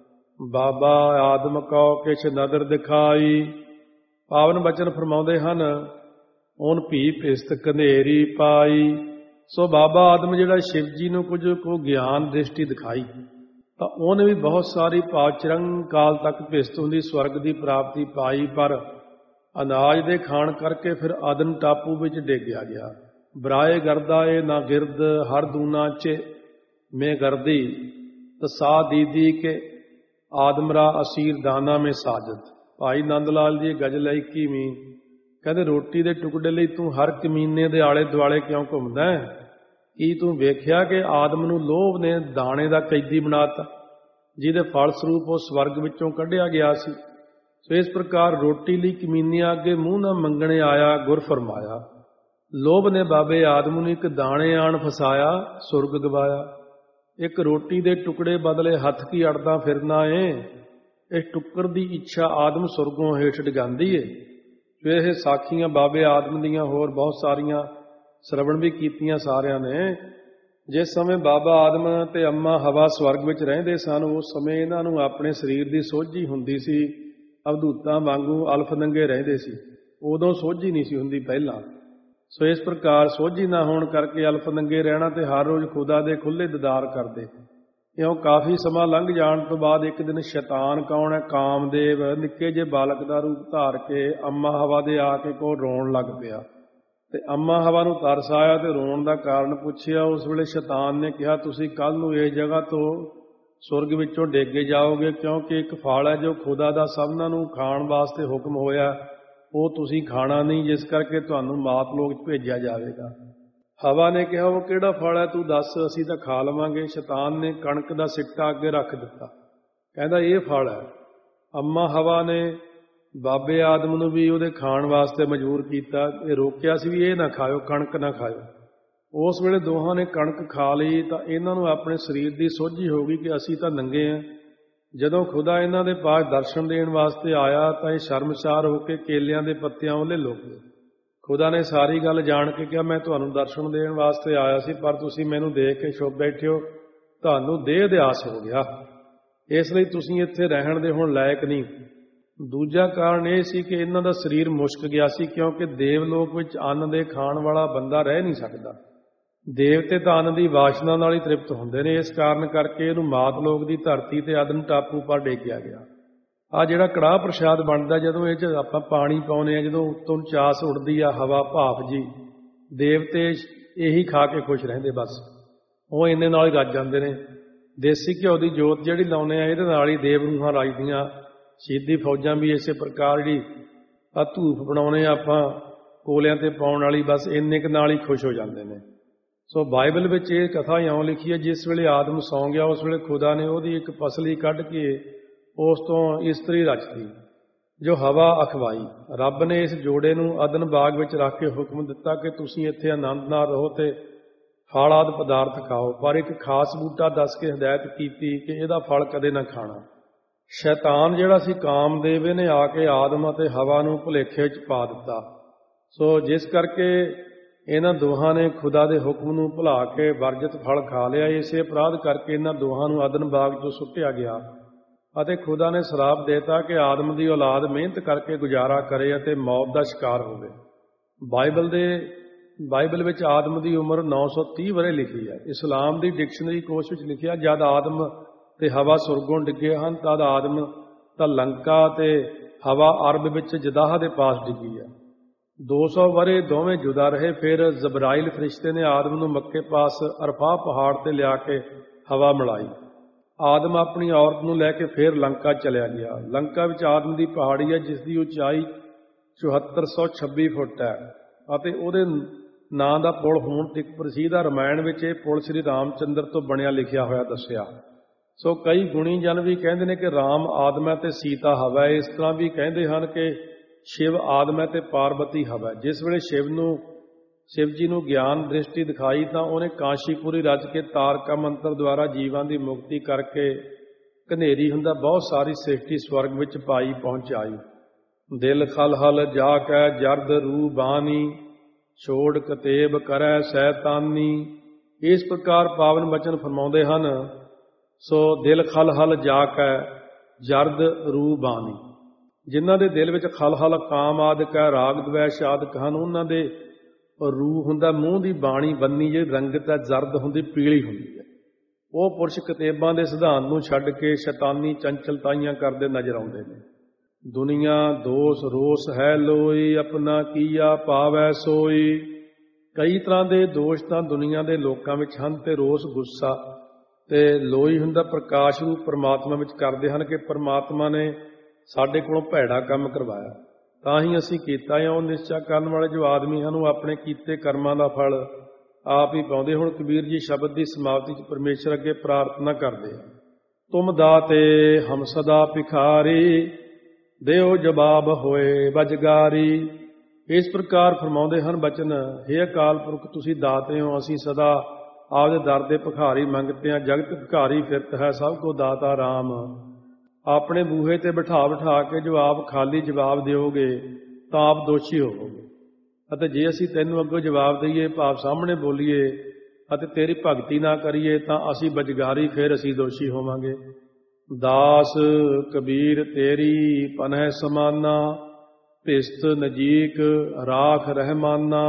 ਬਾਬਾ ਆਦਮ ਕਉ ਕਿਛ ਨਦਰ ਦਿਖਾਈ। ਪਾਵਨ ਬਚਨ ਫਰਮਾਉਂਦੇ ਹਨ, ਓਨ ਭੀ ਭਿਸਤ ਕੰਧੇਰੀ ਪਾਈ। ਸੋ ਬਾਬਾ ਆਦਮ ਜਿਹੜਾ ਸ਼ਿਵ ਜੀ ਨੂੰ ਕੁਝ ਕੋ ਗਿਆਨ ਦ੍ਰਿਸ਼ਟੀ ਦਿਖਾਈ, ਤਾਂ ਉਹਨੇ ਵੀ ਬਹੁਤ ਸਾਰੀ ਭਾਵ ਚਿਰੰਕਾਲ ਤੱਕ ਭਿਸਤ ਹੁੰਦੀ ਸਵਰਗ ਦੀ ਪ੍ਰਾਪਤੀ ਪਾਈ, ਪਰ ਅਨਾਜ ਦੇ ਖਾਣ ਕਰਕੇ ਫਿਰ ਆਦਨ ਟਾਪੂ ਵਿੱਚ ਡਿੱਗਿਆ ਗਿਆ। ਬਰਾਏ ਗਰਦਾ ਏ ਨਾ ਗਿਰਦ ਹਰ ਦੂਨਾ ਚ ਮੈਂ ਗਰਦੀ, ਤਸਾ ਦੀਦੀ ਕੇ ਆਦਮਰਾ ਅਸੀਰ ਦਾਨਾ ਮੇ ਸਾਜਦ। ਭਾਈ ਨੰਦ ਲਾਲ ਜੀ ਗਜ਼ਲ ਹੈ ਇੱਕੀਵੀਂ, ਕਹਿੰਦੇ ਰੋਟੀ ਦੇ ਟੁਕੜੇ ਲਈ ਤੂੰ ਹਰ ਕਮੀਨੇ ਦੇ ਆਲੇ ਦੁਆਲੇ ਕਿਉਂ ਘੁੰਮਦਾ ਹੈ? ਕੀ ਤੂੰ ਵੇਖਿਆ ਕਿ ਆਦਮ ਨੂੰ ਲੋਭ ਨੇ ਦਾਣੇ ਦਾ ਕੈਦੀ ਬਣਾਤਾ, ਜਿਹਦੇ ਫਲ ਸਰੂਪ ਉਹ ਸਵਰਗ ਵਿੱਚੋਂ ਕੱਢਿਆ ਗਿਆ ਸੀ। ਸੋ ਇਸ ਪ੍ਰਕਾਰ ਰੋਟੀ ਲਈ ਕਮੀਨਿਆਂ ਅੱਗੇ ਮੂੰਹ ਨਾ ਮੰਗਣੇ ਆਇਆ, ਗੁਰ ਫਰਮਾਇਆ। ਲੋਭ ਨੇ ਬਾਬੇ ਆਦਮ ਨੂੰ ਇੱਕ ਦਾਣੇ ਆਣ ਫਸਾਇਆ, ਸੁਰਗ ਗਵਾਇਆ। ਇੱਕ ਰੋਟੀ ਦੇ ਟੁਕੜੇ ਬਦਲੇ ਹੱਥ ਕੀ ਅੜਦਾ ਫਿਰਨਾ ਏ, ਇਸ ਟੁੱਕਰ ਦੀ ਇੱਛਾ ਆਦਮ ਸੁਰਗੋਂ ਹੇਠ ਡਿਗਾਉਂਦੀ ਏ। ਜੋ ਇਹ ਸਾਖੀਆਂ ਬਾਬੇ ਆਦਮ ਦੀਆਂ ਹੋਰ ਬਹੁਤ ਸਾਰੀਆਂ ਸਰਵਣ ਵੀ ਕੀਤੀਆਂ ਸਾਰਿਆਂ ਨੇ। ਜਿਸ ਸਮੇਂ ਬਾਬਾ ਆਦਮ ਤੇ ਅੰਮਾ ਹਵਾ ਸਵਰਗ ਵਿੱਚ ਰਹਿੰਦੇ ਸਨ, ਉਸ ਸਮੇਂ ਇਹਨਾਂ ਨੂੰ ਆਪਣੇ ਸਰੀਰ ਦੀ ਸੋਝੀ ਹੁੰਦੀ ਸੀ, ਅਵਧੂਤਾਂ ਵਾਂਗੂ ਅਲਫ ਨੰਗੇ ਰਹਿੰਦੇ ਸੀ। ਉਦੋਂ ਸੋਝੀ ਨਹੀਂ ਸੀ ਹੁੰਦੀ ਪਹਿਲਾਂ। ਸੋ ਇਸ ਪ੍ਰਕਾਰ ਸੋਝੀ ਨਾ ਹੋਣ ਕਰਕੇ ਅਲਫ ਨੰਗੇ ਰਹਿਣਾ ਤੇ ਹਰ ਰੋਜ਼ ਖੁਦਾ ਦੇ ਖੁੱਲ੍ਹੇ ਦੀਦਾਰ ਕਰਦੇ। ਇਉਂ ਕਾਫੀ ਸਮਾਂ ਲੰਘ ਜਾਣ ਤੋਂ ਬਾਅਦ ਇੱਕ ਦਿਨ ਸ਼ੈਤਾਨ ਕੌਣ ਹੈ, ਕਾਮਦੇਵ, ਨਿੱਕੇ ਜਿਹੇ ਬਾਲਕ ਦਾ ਰੂਪ ਧਾਰ ਕੇ ਅੰਮਾ ਹਵਾ ਦੇ ਆ ਕੇ ਕੋਲ ਰੋਣ ਲੱਗ ਪਿਆ। ਤੇ ਅੰਮਾ ਹਵਾ ਨੂੰ ਤਰਸ ਆਇਆ ਤੇ ਰੋਣ ਦਾ ਕਾਰਨ ਪੁੱਛਿਆ। ਉਸ ਵੇਲੇ ਸ਼ੈਤਾਨ ਨੇ ਕਿਹਾ, ਤੁਸੀਂ ਕੱਲ੍ਹ ਨੂੰ ਇਸ ਜਗ੍ਹਾ ਤੋਂ ਸੁਰਗ ਵਿੱਚੋਂ ਡੇਗੇ ਜਾਓਗੇ, ਕਿਉਂਕਿ ਇੱਕ ਫਲ ਹੈ ਜੋ ਖੁਦਾ ਦਾ ਸਭਨਾਂ ਨੂੰ ਖਾਣ ਵਾਸਤੇ ਹੁਕਮ ਹੋਇਆ, ਉਹ ਤੁਸੀਂ ਖਾਣਾ ਨਹੀਂ, ਜਿਸ ਕਰਕੇ ਤੁਹਾਨੂੰ ਮਾਤ ਲੋਕ 'ਚ ਭੇਜਿਆ ਜਾਵੇਗਾ। ਹਵਾ ਨੇ ਕਿਹਾ, ਉਹ ਕਿਹੜਾ ਫਲ ਹੈ ਤੂੰ ਦੱਸ, ਅਸੀਂ ਤਾਂ ਖਾ ਲਵਾਂਗੇ। ਸ਼ੈਤਾਨ ਨੇ ਕਣਕ ਦਾ ਸਿੱਟਾ ਅੱਗੇ ਰੱਖ ਦਿੱਤਾ, ਕਹਿੰਦਾ ਇਹ ਫਲ ਹੈ। ਅੰਮਾ ਹਵਾ ਨੇ ਬਾਬੇ ਆਦਮ ਨੂੰ ਵੀ ਉਹਦੇ ਖਾਣ ਵਾਸਤੇ ਮਜਬੂਰ ਕੀਤਾ, ਇਹ ਰੋਕਿਆ ਸੀ ਵੀ ਇਹ ਨਾ ਖਾਇਓ, ਕਣਕ ਨਾ ਖਾਇਓ। ਉਸ ਵੇਲੇ ਦੋਹਾਂ ਨੇ ਕਣਕ ਖਾ ਲਈ ਤਾਂ ਇਹਨਾਂ ਨੂੰ ਆਪਣੇ ਸਰੀਰ ਦੀ ਸੋਝੀ ਹੋ ਗਈ ਕਿ ਅਸੀਂ ਤਾਂ ਨੰਗੇ ਹਾਂ। ਜਦੋਂ ਖੁਦਾ ਇਹਨਾਂ ਦੇ ਪਾਸ ਦਰਸ਼ਨ ਦੇਣ ਵਾਸਤੇ ਆਇਆ ਤਾਂ ਇਹ ਸ਼ਰਮਸਾਰ ਹੋ ਕੇ ਕੇਲਿਆਂ ਦੇ ਪੱਤਿਆਂ ਉਹਲੇ ਲੁਕ ਗਏ। ਖੁਦਾ ਨੇ ਸਾਰੀ ਗੱਲ ਜਾਣ ਕੇ ਕਿਹਾ, ਮੈਂ ਤੁਹਾਨੂੰ ਦਰਸ਼ਨ ਦੇਣ ਵਾਸਤੇ ਆਇਆ ਸੀ, ਪਰ ਤੁਸੀਂ ਮੈਨੂੰ ਦੇਖ ਕੇ ਛੁਪ ਬੈਠੇ ਹੋ, ਤੁਹਾਨੂੰ ਦੇਹ ਅਧਿਆਸ ਹੋ ਗਿਆ, ਇਸ ਲਈ ਤੁਸੀਂ ਇੱਥੇ ਰਹਿਣ ਦੇ ਹੁਣ ਲਾਇਕ ਨਹੀਂ। ਦੂਜਾ ਕਾਰਨ ਇਹ ਸੀ ਕਿ ਇਹਨਾਂ ਦਾ ਸਰੀਰ ਮੁਸ਼ਕ ਗਿਆ ਸੀ, ਕਿਉਂਕਿ ਦੇਵਲੋਕ ਵਿੱਚ ਅੰਨ ਦੇ ਖਾਣ ਵਾਲਾ ਬੰਦਾ ਰਹਿ ਨਹੀਂ ਸਕਦਾ। ਦੇਵਤੇ ਤਾਂ ਅੰਨ ਦੀ ਵਾਸ਼ਨਾ ਨਾਲ ਹੀ ਤ੍ਰਿਪਤ ਹੁੰਦੇ ਨੇ, ਇਸ ਕਾਰਨ ਕਰਕੇ ਇਹਨੂੰ ਮਾਤਲੋਕ ਦੀ ਧਰਤੀ ਤੇ ਅਦਨ ਟਾਪੂ ਪਰ ਡੇਕਿਆ ਗਿਆ। ਆ ਜਿਹੜਾ ਕੜਾਹ ਪ੍ਰਸ਼ਾਦ ਬਣਦਾ, ਜਦੋਂ ਇਹ 'ਚ ਆਪਾਂ ਪਾਣੀ ਪਾਉਂਦੇ ਆ, ਜਦੋਂ ਉੱਤੋਂ ਚਾਸ ਉੱਡਦੀ ਆ, ਹਵਾ ਭਾਫ ਜੀ, ਦੇਵਤੇ ਇਹੀ ਖਾ ਕੇ ਖੁਸ਼ ਰਹਿੰਦੇ, ਬਸ ਉਹ ਇੰਨੇ ਨਾਲ ਹੀ ਰੱਜ ਜਾਂਦੇ ਨੇ। ਦੇਸੀ ਘਿਓ ਦੀ ਜੋਤ ਜਿਹੜੀ ਲਾਉਂਦੇ ਆ, ਇਹਦੇ ਨਾਲ ਹੀ ਦੇਵ ਰੂਹਾਂ ਰੱਜਦੀਆਂ। ਸ਼ਹੀਦੀ ਫੌਜਾਂ ਵੀ ਇਸੇ ਪ੍ਰਕਾਰ ਜਿਹੜੀ ਆ ਧੂਫ ਬਣਾਉਣੇ ਆਪਾਂ ਕੋਲਿਆਂ ਤੇ ਪਾਉਣ ਵਾਲੀ, ਬਸ ਇੰਨੇ ਕੁ ਨਾਲ ਹੀ ਖੁਸ਼ ਹੋ ਜਾਂਦੇ ਨੇ। ਸੋ ਬਾਈਬਲ ਵਿੱਚ ਇਹ ਕਥਾ ਇਉਂ ਲਿਖੀ ਹੈ, ਜਿਸ ਵੇਲੇ ਆਦਮ ਸੌਂ ਗਿਆ, ਉਸ ਵੇਲੇ ਖੁਦਾ ਨੇ ਉਹਦੀ ਇੱਕ ਪਸਲੀ ਕੱਢ ਕੇ ਉਸ ਤੋਂ ਇਸਤਰੀ ਰਚਤੀ, ਜੋ ਹਵਾ ਅਖਵਾਈ। ਰੱਬ ਨੇ ਇਸ ਜੋੜੇ ਨੂੰ ਅਦਨ ਬਾਗ ਵਿੱਚ ਰੱਖ ਕੇ ਹੁਕਮ ਦਿੱਤਾ ਕਿ ਤੁਸੀਂ ਇੱਥੇ ਆਨੰਦ ਨਾਲ ਰਹੋ ਤੇ ਫਲ ਆਦਿ ਪਦਾਰਥ ਖਾਓ, ਪਰ ਇੱਕ ਖਾਸ ਬੂਟਾ ਦੱਸ ਕੇ ਹਦਾਇਤ ਕੀਤੀ ਕਿ ਇਹਦਾ ਫਲ ਕਦੇ ਨਾ ਖਾਣਾ। ਸ਼ੈਤਾਨ ਜਿਹੜਾ ਸੀ ਕਾਮਦੇਵ, ਨੇ ਆ ਕੇ ਆਦਮ ਅਤੇ ਹਵਾ ਨੂੰ ਭੁਲੇਖੇ ਵਿੱਚ ਪਾ ਦਿੱਤਾ। ਸੋ ਜਿਸ ਕਰਕੇ ਇਹਨਾਂ ਦੋਹਾਂ ਨੇ ਖੁਦਾ ਦੇ ਹੁਕਮ ਨੂੰ ਭੁਲਾ ਕੇ ਵਰਜਿਤ ਫਲ ਖਾ ਲਿਆ। ਇਸੇ ਅਪਰਾਧ ਕਰਕੇ ਇਹਨਾਂ ਦੋਹਾਂ ਨੂੰ ਅਦਨ ਬਾਗ ਤੋਂ ਸੁੱਟਿਆ ਗਿਆ ਅਤੇ ਖੁਦਾ ਨੇ ਸਰਾਪ ਦੇਤਾ ਕਿ ਆਦਮ ਦੀ ਔਲਾਦ ਮਿਹਨਤ ਕਰਕੇ ਗੁਜ਼ਾਰਾ ਕਰੇ ਅਤੇ ਮੌਤ ਦਾ ਸ਼ਿਕਾਰ ਹੋਵੇ। ਬਾਈਬਲ ਦੇ ਬਾਈਬਲ ਵਿੱਚ ਆਦਮ ਦੀ ਉਮਰ ਨੌ ਸੌ ਤੀਹ ਵਰ੍ਹੇ ਲਿਖੀ ਹੈ। ਇਸਲਾਮ ਦੀ ਡਿਕਸ਼ਨਰੀ ਕੋਸ਼ ਵਿੱਚ ਲਿਖਿਆ, ਜਦ ਆਦਮ ਤੇ ਹਵਾ ਸੁਰਗੋਂ ਡਿੱਗੇ ਹਨ, ਤਦ ਆਦਮ ਤਾਂ ਲੰਕਾ ਤੇ ਹਵਾ ਅਰਬ ਵਿੱਚ ਜਦਾਹ ਦੇ ਪਾਸ ਡਿੱਗੀ ਹੈ। ਦੋ ਸੌ ਵਰ੍ਹੇ ਦੋਵੇਂ ਜੁਦਾ ਰਹੇ। ਫਿਰ ਜਬਰਾਈਲ ਫਰਿਸ਼ਤੇ ਨੇ ਆਦਮ ਨੂੰ ਮੱਕੇ ਪਾਸ ਅਰਫਾ ਪਹਾੜ ਤੇ ਲਿਆ ਕੇ ਹਵਾ ਮਿਲਾਈ। ਆਦਮ ਆਪਣੀ ਔਰਤ ਨੂੰ ਲੈ ਕੇ ਫਿਰ ਲੰਕਾ ਚਲਿਆ ਗਿਆ। ਲੰਕਾ ਵਿੱਚ ਆਦਮ ਦੀ ਪਹਾੜੀ ਹੈ, ਜਿਸ ਦੀ ਉਚਾਈ ਚੁਹੱਤਰ ਸੌ ਛੱਬੀ ਫੁੱਟ ਹੈ ਅਤੇ ਉਹਦੇ ਨਾਂ ਦਾ ਪੁਲ ਹੁਣ ਤੱਕ ਪ੍ਰਸਿੱਧ ਹੈ। ਰਮਾਇਣ ਵਿੱਚ ਇਹ ਪੁਲ ਸ੍ਰੀ ਰਾਮਚੰਦਰ ਤੋਂ ਬਣਿਆ ਲਿਖਿਆ ਹੋਇਆ ਦੱਸਿਆ। ਸੋ ਕਈ ਗੁਣੀ ਜਨ ਵੀ ਕਹਿੰਦੇ ਨੇ ਕਿ ਰਾਮ ਆਦਮ ਹੈ ਤੇ ਸੀਤਾ ਹਵਾ ਹੈ। ਇਸ ਤਰ੍ਹਾਂ ਵੀ ਕਹਿੰਦੇ ਹਨ ਕਿ ਸ਼ਿਵ ਆਦਮ ਹੈ ਤੇ ਪਾਰਬਤੀ ਹਵਾ ਹੈ। ਜਿਸ ਵੇਲੇ ਸ਼ਿਵ ਨੂੰ ਸ਼ਿਵ ਜੀ ਨੂੰ ਗਿਆਨ ਦ੍ਰਿਸ਼ਟੀ ਦਿਖਾਈ ਤਾਂ ਉਹਨੇ ਕਾਂਸ਼ੀਪੁਰੀ ਰਚ ਕੇ ਤਾਰਕਾ ਮੰਤਰ ਦੁਆਰਾ ਜੀਵਾਂ ਦੀ ਮੁਕਤੀ ਕਰਕੇ ਘਨੇਰੀ ਹੁੰਦਾ ਬਹੁਤ ਸਾਰੀ ਸ੍ਰਿਸ਼ਟੀ ਸਵਰਗ ਵਿੱਚ ਪਾਈ ਪਹੁੰਚਾਈ। ਦਿਲ ਖਲ ਹਲ ਜਾ ਕੈ ਜਰਦ ਰੂ ਬਾਣੀ, ਛੋੜ ਕਤੇਬ ਕਰੈ ਸੈਤਾਨੀ। ਇਸ ਪ੍ਰਕਾਰ ਪਾਵਨ ਬਚਨ ਫਰਮਾਉਂਦੇ ਹਨ। ਸੋ ਦਿਲ ਖਲ ਹਲ ਜਾ ਕੈ ਜਰਦ ਰੂ ਬਾਣੀ, ਜਿਨ੍ਹਾਂ ਦੇ ਦਿਲ ਵਿੱਚ ਖਲ ਹਲ ਕਾਮ ਆਦਿਕ ਹੈ, ਰਾਗ ਦਵੈਸ਼ ਆਦਿਕ ਹਨ, ਉਹਨਾਂ ਦੇ ਰੂਹ ਹੁੰਦਾ ਮੂੰਹ ਦੀ ਬਾਣੀ ਬੰਨੀ, ਜੇ ਰੰਗਤ ਹੈ ਜ਼ਰਦ ਹੁੰਦੀ, ਪੀਲੀ ਹੁੰਦੀ ਹੈ। ਉਹ ਪੁਰਸ਼ ਕਤੇਬਾਂ ਦੇ ਸਿਧਾਂਤ ਨੂੰ ਛੱਡ ਕੇ ਸ਼ੈਤਾਨੀ ਚੰਚਲਤਾਈਆਂ ਕਰਦੇ ਨਜ਼ਰ ਆਉਂਦੇ ਨੇ। ਦੁਨੀਆ ਦੋਸ ਰੋਸ ਹੈ ਲੋਈ, ਆਪਣਾ ਕੀਆ ਪਾਵੈ ਸੋਈ। ਕਈ ਤਰ੍ਹਾਂ ਦੇ ਦੋਸ਼ ਤਾਂ ਦੁਨੀਆ ਦੇ ਲੋਕਾਂ ਵਿੱਚ ਹਨ ਤੇ ਰੋਸ ਗੁੱਸਾ ਤੇ ਲੋਈ ਹੁੰਦਾ ਪ੍ਰਕਾਸ਼ ਰੂਪ ਪਰਮਾਤਮਾ ਵਿੱਚ ਕਰਦੇ ਹਨ ਕਿ ਪਰਮਾਤਮਾ ਨੇ ਸਾਡੇ ਕੋਲੋਂ ਭੈੜਾ ਕੰਮ ਕਰਵਾਇਆ ਤਾਂ ਹੀ ਅਸੀਂ ਕੀਤਾ ਹੈ। ਉਹ ਨਿਸ਼ਚਾ ਕਰਨ ਵਾਲੇ ਜੋ ਆਦਮੀ ਹਨ ਉਹ ਆਪਣੇ ਕੀਤੇ ਕਰਮਾਂ ਦਾ ਫਲ ਆਪ ਹੀ ਪਾਉਂਦੇ। ਹੁਣ ਕਬੀਰ ਜੀ ਸ਼ਬਦ ਦੀ ਸਮਾਪਤੀ 'ਚ ਪਰਮੇਸ਼ਰ ਅੱਗੇ ਪ੍ਰਾਰਥਨਾ ਕਰਦੇ ਆ, ਤੁਮ ਦਾਤੇ ਹਮ ਸਦਾ ਭਿਖਾਰੀ, ਦਿਓ ਜਵਾਬ ਹੋਏ ਬਜਗਾਰੀ। ਇਸ ਪ੍ਰਕਾਰ ਫਰਮਾਉਂਦੇ ਹਨ ਬਚਨ, ਹੇ ਅਕਾਲ ਪੁਰਖ ਤੁਸੀਂ ਦਾਤੇ ਹੋ, ਅਸੀਂ ਸਦਾ ਆਪਦੇ ਦਰ ਦੇ ਭਿਖਾਰੀ ਮੰਗਤੇ ਹਾਂ। ਜਗਤ ਭਿਖਾਰੀ ਫਿਰਤ ਹੈ, ਸਭ ਕੋ ਦਾਤਾ ਰਾਮ। ਆਪਣੇ ਬੂਹੇ ਤੇ ਬਿਠਾ ਬਿਠਾ ਕੇ ਜੋ ਆਪ ਖਾਲੀ ਜਵਾਬ ਦਿਓਗੇ ਤਾਂ ਆਪ ਦੋਸ਼ੀ ਹੋਵੋਗੇ, ਅਤੇ ਜੇ ਅਸੀਂ ਤੈਨੂੰ ਅੱਗੋਂ ਜਵਾਬ ਦਈਏ, ਭਾਵ ਸਾਹਮਣੇ ਬੋਲੀਏ ਅਤੇ ਤੇਰੀ ਭਗਤੀ ਨਾ ਕਰੀਏ ਤਾਂ ਅਸੀਂ ਬਜਗਾਰੀ, ਫਿਰ ਅਸੀਂ ਦੋਸ਼ੀ ਹੋਵਾਂਗੇ। ਦਾਸ ਕਬੀਰ ਤੇਰੀ ਪਨਹਿ ਸਮਾਨਾ, ਭਿਸਤ ਨਜੀਕ ਰਾਖ ਰਹਿਮਾਨਾ।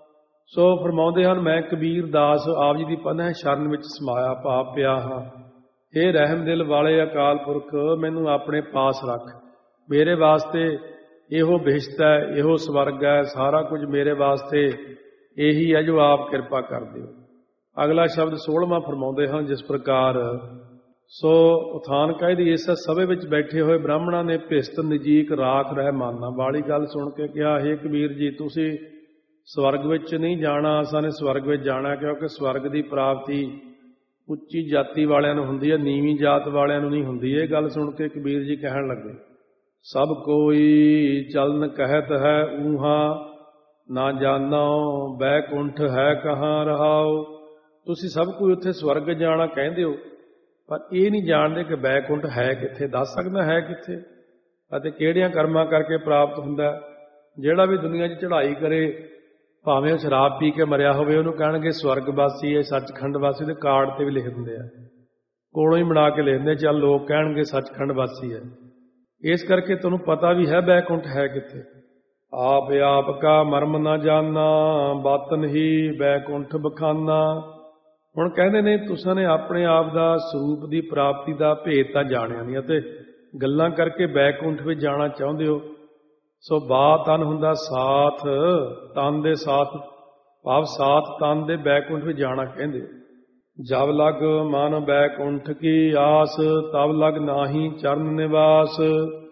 ਸੋ ਫਰਮਾਉਂਦੇ ਹਨ, ਮੈਂ ਕਬੀਰ ਦਾਸ ਆਪ ਜੀ ਦੀ ਪਨਹਿ ਸ਼ਰਨ ਵਿੱਚ ਸਮਾਇਆ ਭਾਵ ਪਿਆ ਹਾਂ। ਇਹ ਰਹਿਮ ਦਿਲ ਵਾਲੇ ਅਕਾਲ ਪੁਰਖ, ਮੈਨੂੰ ਆਪਣੇ ਪਾਸ ਰੱਖ। ਮੇਰੇ ਵਾਸਤੇ ਇਹੋ ਬਿਹਸ਼ਤ ਹੈ, ਇਹੋ ਸਵਰਗ ਹੈ, ਸਾਰਾ ਕੁਝ ਮੇਰੇ ਵਾਸਤੇ ਇਹੀ ਹੈ ਜੋ ਆਪ ਕਿਰਪਾ ਕਰ ਦਿਓ। ਅਗਲਾ ਸ਼ਬਦ ਸੋਲ੍ਹਵਾਂ ਫਰਮਾਉਂਦੇ ਹਨ ਜਿਸ ਪ੍ਰਕਾਰ, ਸੋ ਉਥਾਨ ਕਾਇਦੀ ਇਸ ਸਭੇ ਵਿੱਚ ਬੈਠੇ ਹੋਏ ਬ੍ਰਾਹਮਣਾਂ ਨੇ ਭਿਸਤ ਨਜੀਕ ਰਾਖ ਰਹਿਮਾਨਾ ਵਾਲੀ ਗੱਲ ਸੁਣ ਕੇ ਕਿਹਾ, ਹੇ ਕਬੀਰ ਜੀ ਤੁਸੀਂ ਸਵਰਗ ਵਿੱਚ ਨਹੀਂ ਜਾਣਾ, ਅਸਾਂ ਨੇ ਸਵਰਗ ਵਿੱਚ ਜਾਣਾ, ਕਿਉਂਕਿ ਸਵਰਗ ਦੀ ਪ੍ਰਾਪਤੀ ਉੱਚੀ ਜਾਤੀ ਵਾਲਿਆਂ ਨੂੰ ਹੁੰਦੀ ਹੈ, ਨੀਵੀਂ ਜਾਤ ਵਾਲਿਆਂ ਨੂੰ ਨਹੀਂ ਹੁੰਦੀ। ਇਹ ਗੱਲ ਸੁਣ ਕੇ ਕਬੀਰ ਜੀ ਕਹਿਣ ਲੱਗੇ, ਸਭ ਕੋਈ ਚਲਨ ਕਹਿਤ ਹੈ ਊਹਾਂ, ਨਾ ਜਾਣੋ ਬੈਕੁੰਠ ਹੈ ਕਹਾਂ ਰਹਾਓ। ਤੁਸੀਂ ਸਭ ਕੋਈ ਉੱਥੇ ਸਵਰਗ ਜਾਣਾ ਕਹਿੰਦੇ ਹੋ, ਪਰ ਇਹ ਨਹੀਂ ਜਾਣਦੇ ਕਿ ਬੈਕੁੰਠ ਹੈ ਕਿੱਥੇ, ਦੱਸ ਸਕਦਾ ਹੈ ਕਿੱਥੇ ਅਤੇ ਕਿਹੜਿਆਂ ਕਰਮਾਂ ਕਰਕੇ ਪ੍ਰਾਪਤ ਹੁੰਦਾ। ਜਿਹੜਾ ਵੀ ਦੁਨੀਆ 'ਚ ਚੜ੍ਹਾਈ ਕਰੇ, ਭਾਵੇਂ ਉਹ ਸ਼ਰਾਬ ਪੀ ਕੇ ਮਰਿਆ ਹੋਵੇ, ਉਹਨੂੰ ਕਹਿਣਗੇ ਸਵਰਗਵਾਸੀ ਹੈ, ਸੱਚਖੰਡ ਵਾਸੀ, ਦੇ ਕਾਰਡ ਤੇ ਵੀ ਲਿਖ ਦਿੰਦੇ ਆ। ਕੋਲੋਂ ਹੀ ਬਣਾ ਕੇ ਲਿਖਦੇ, ਚੱਲ ਲੋਕ ਕਹਿਣਗੇ ਸੱਚਖੰਡ ਵਾਸੀ ਹੈ। ਇਸ ਕਰਕੇ ਤੁਹਾਨੂੰ ਪਤਾ ਵੀ ਹੈ ਬੈਕੁੰਠ ਹੈ ਕਿੱਥੇ। ਆਪ ਆਪ ਕਾ ਮਰਮ ਨਾ ਜਾਨਾ, ਬਾਤਨ ਹੀ ਬੈਕੁੰਠ ਬਖਾਨਾ। ਹੁਣ ਕਹਿੰਦੇ ਨੇ ਤੁਸਾਂ ਨੇ ਆਪਣੇ ਆਪ ਦਾ ਸਰੂਪ ਦੀ ਪ੍ਰਾਪਤੀ ਦਾ ਭੇਦ ਤਾਂ ਜਾਣਿਆ ਨਹੀਂ ਅਤੇ ਗੱਲਾਂ ਕਰਕੇ ਬੈਕੁੰਠ ਵਿੱਚ ਜਾਣਾ ਚਾਹੁੰਦੇ ਹੋ। ਸੋ ਬਾ ਤਨ ਹੁੰਦਾ ਸਾਥ, ਤਨ ਦੇ ਸਾਥ ਭਾਵ ਸਾਥ ਤਨ ਦੇ ਬੈਕੁੰਠ ਵਿੱਚ ਜਾਣਾ ਕਹਿੰਦੇ। ਜਬ ਲਗ ਮਨ ਬੈਕੁੰਠ ਕੀ ਆਸ, ਤਬ ਲਗ ਨਾਹੀ ਚਰਨ ਨਿਵਾਸ।